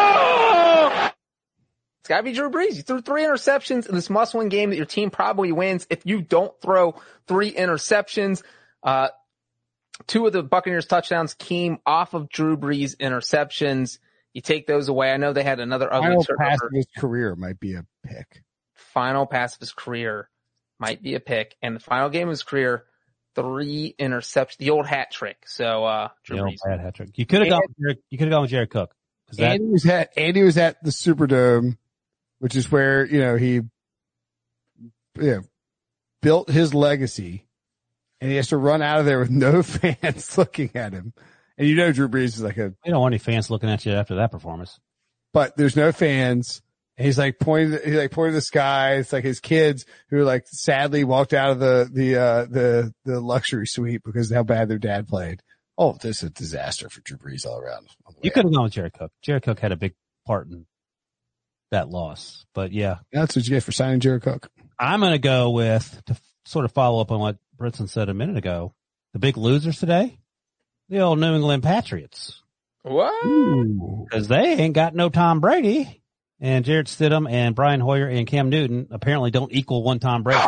It's gotta be Drew Brees. You threw three interceptions in this must-win game that your team probably wins if you don't throw three interceptions. Uh, two of the Buccaneers touchdowns came off of Drew Brees interceptions. You take those away. I know they had another ugly Final turnover. pass of his career might be a pick. Final pass of his career might be a pick. And the final game of his career, three interceptions, the old hat trick. So, uh, Drew The old Brees. bad hat trick. You could have gone. With Jared, you could have gone with Jared Cook. 'Cause that, Andy was at Andy was at the Superdome, which is where you know he, yeah, built his legacy, and he has to run out of there with no fans looking at him. And you know Drew Brees is like a, we don't want any fans looking at you after that performance. but there's no fans. And he's like pointing, he's like pointing to the sky. It's like his kids who like sadly walked out of the, the, uh, the, the luxury suite because of how bad their dad played. Oh, this is a disaster for Drew Brees all around. You could have gone with Jared Cook. Jared Cook had a big part in that loss, but yeah, That's what you get for signing Jared Cook. I'm going to go with, to sort of follow up on what Brinson said a minute ago, the big losers today, the old New England Patriots, What? Ooh. because they ain't got no Tom Brady. And Jarrett Stidham and Brian Hoyer and Cam Newton apparently don't equal one Tom Brady.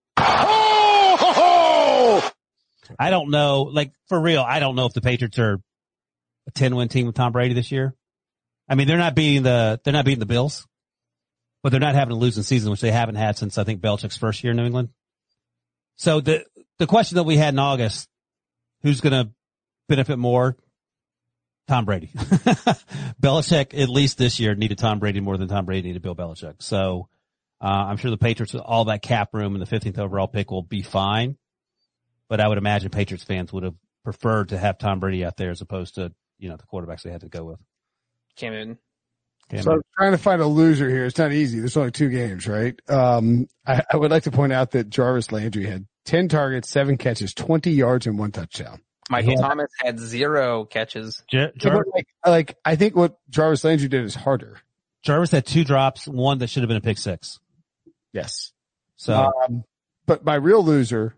I don't know, like for real, I don't know if the Patriots are a ten win team with Tom Brady this year. I mean, they're not beating the, they're not beating the Bills, but they're not having a losing season, which they haven't had since I think Belichick's first year in New England. So the, the question that we had in August, who's going to benefit more? Tom Brady. Belichick, at least this year, needed Tom Brady more than Tom Brady needed Bill Belichick. So, uh, I'm sure the Patriots, with all that cap room and the fifteenth overall pick will be fine. But I would imagine Patriots fans would have preferred to have Tom Brady out there as opposed to, you know, the quarterbacks they had to go with. Cam Newton. Cam So I'm trying to find a loser here. It's not easy. There's only two games, right? Um, I, I would like to point out that Jarvis Landry had ten targets, seven catches, twenty yards, and one touchdown. Michael Yeah. Thomas had zero catches. Jar- So, Jar- but like, like, I think what Jarvis Landry did is harder. Jarvis had two drops, one that should have been a pick six. Yes. So Um, but my real loser,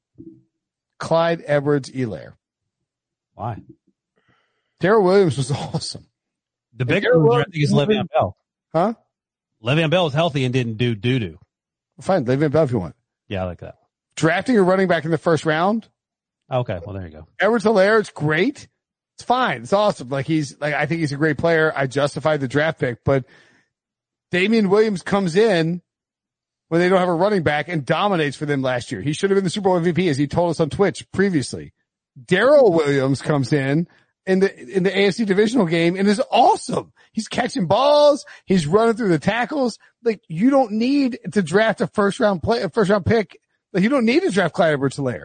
Clyde Edwards-Helaire. why? Darrell Williams was awesome. The bigger Darrell loser, I think, is Williams- Le'Veon Bell. Huh? Le'Veon Bell was healthy and didn't do doo-doo. Fine. Le'Veon Bell if you want. Yeah, I like that. Drafting a running back in the first round. Okay, well, there you go. Edwards-Helaire, it's great. It's fine. It's awesome. Like he's, like, I think he's a great player. I justified the draft pick, but Damian Williams comes in when they don't have a running back and dominates for them last year. He should have been the Super Bowl M V P, as he told us on Twitch previously. Darrell Williams comes in in the, in the A F C divisional game and is awesome. He's catching balls. He's running through the tackles. Like, you don't need to draft a first round play, a first round pick. Like, you don't need to draft Clyde Edwards-Helaire.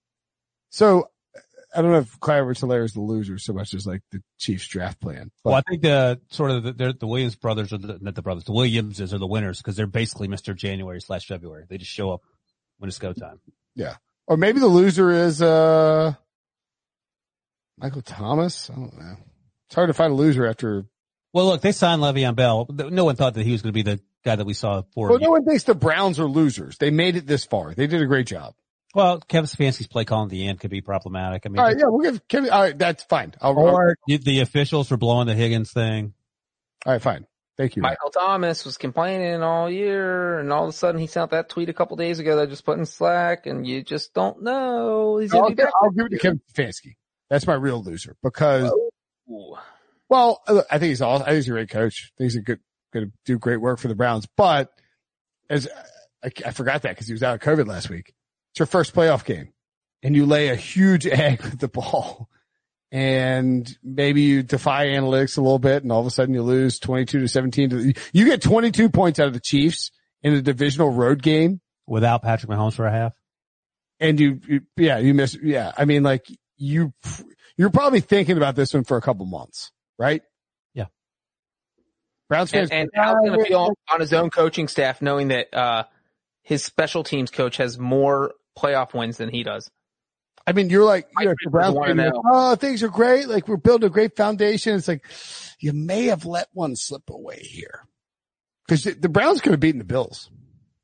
So I don't know if Clyde Edwards-Helaire is the loser so much as like the Chiefs draft plan. But Well, I think the sort of the, they're- the Williams brothers are the, not the brothers, the Williamses are the winners because they're basically Mister January slash February. They just show up when it's go time. yeah. Or maybe the loser is, uh, Michael Thomas. I don't know. It's hard to find a loser after. Well, look, they signed Le'Veon Bell. No one thought that he was going to be the guy that we saw for. Well, no one thinks the Browns are losers. They made it this far. They did a great job. Well, Kevin Stefanski's play calling at the end could be problematic. I mean, All right. Yeah. We'll give Kevin. All right. That's fine. I'll, all or the, the officials for blowing the Higgins thing. right. Fine. Thank you. Michael Thomas was complaining all year, and all of a sudden he sent out that tweet a couple days ago that I just put in Slack, and you just don't know. He's I'll, gonna be back. I'll give it to Kevin Stefanski. That's my real loser because, Ooh. well, I think he's awesome. I think he's a great coach. I think he's a good, going to do great work for the Browns. But as I, I forgot that because he was out of COVID last week. It's your first playoff game and you lay a huge egg with the ball and maybe you defy analytics a little bit and all of a sudden you lose twenty-two to seventeen. To, you get twenty-two points out of the Chiefs in a divisional road game. Without Patrick Mahomes for a half. And you, you yeah, you miss, yeah. I mean, like you, you're probably thinking about this one for a couple months, right? Yeah. Browns fans. And, and Al's going to feel on his own coaching staff knowing that, uh, his special teams coach has more playoff wins than he does. I mean, you're like, you know, Mike the Browns wanna fans are know. like, oh, things are great. Like we're building a great foundation. It's like, you may have let one slip away here. Cause the Browns could have beaten the Bills.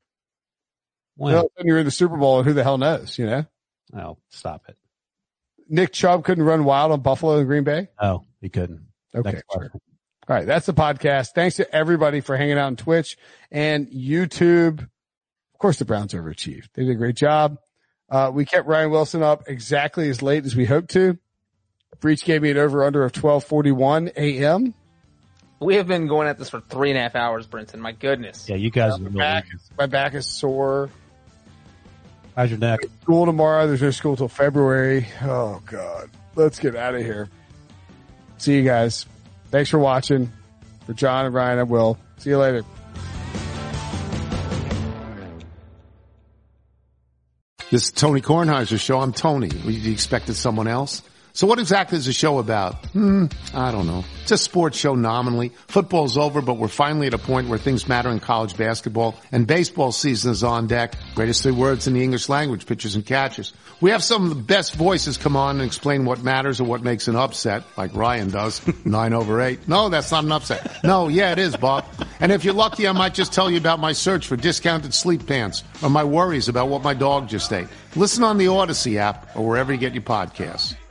When? Well, then you're in the Super Bowl and who the hell knows, you know? Oh, stop it. Nick Chubb couldn't run wild on Buffalo and Green Bay? Oh, he couldn't. Okay. Next Sure. All right. That's the podcast. Thanks to everybody for hanging out on Twitch and YouTube. Of course, the Browns overachieved. They did a great job. Uh, we kept Ryan Wilson up exactly as late as we hoped to. Breach gave me an over under of twelve forty-one a.m. We have been going at this for three and a half hours, Brinson. My goodness. Yeah, you guys. My back, is, my back is sore. How's your neck? School tomorrow. There's no school till February. Oh, God. Let's get out of here. See you guys. Thanks for watching. For John and Ryan, I will. See you later. This is Tony Kornheiser's show. I'm Tony. You expected someone else? So what exactly is the show about? Hmm, I don't know. It's a sports show nominally. Football's over, but we're finally at a point where things matter in college basketball, and baseball season is on deck. Greatest three words in the English language, pitchers and catchers. We have some of the best voices come on and explain what matters or what makes an upset, like Ryan does. Nine over eight. No, that's not an upset. No, yeah, it is, Bob. And if you're lucky, I might just tell you about my search for discounted sleep pants or my worries about what my dog just ate. Listen on the Odyssey app or wherever you get your podcasts.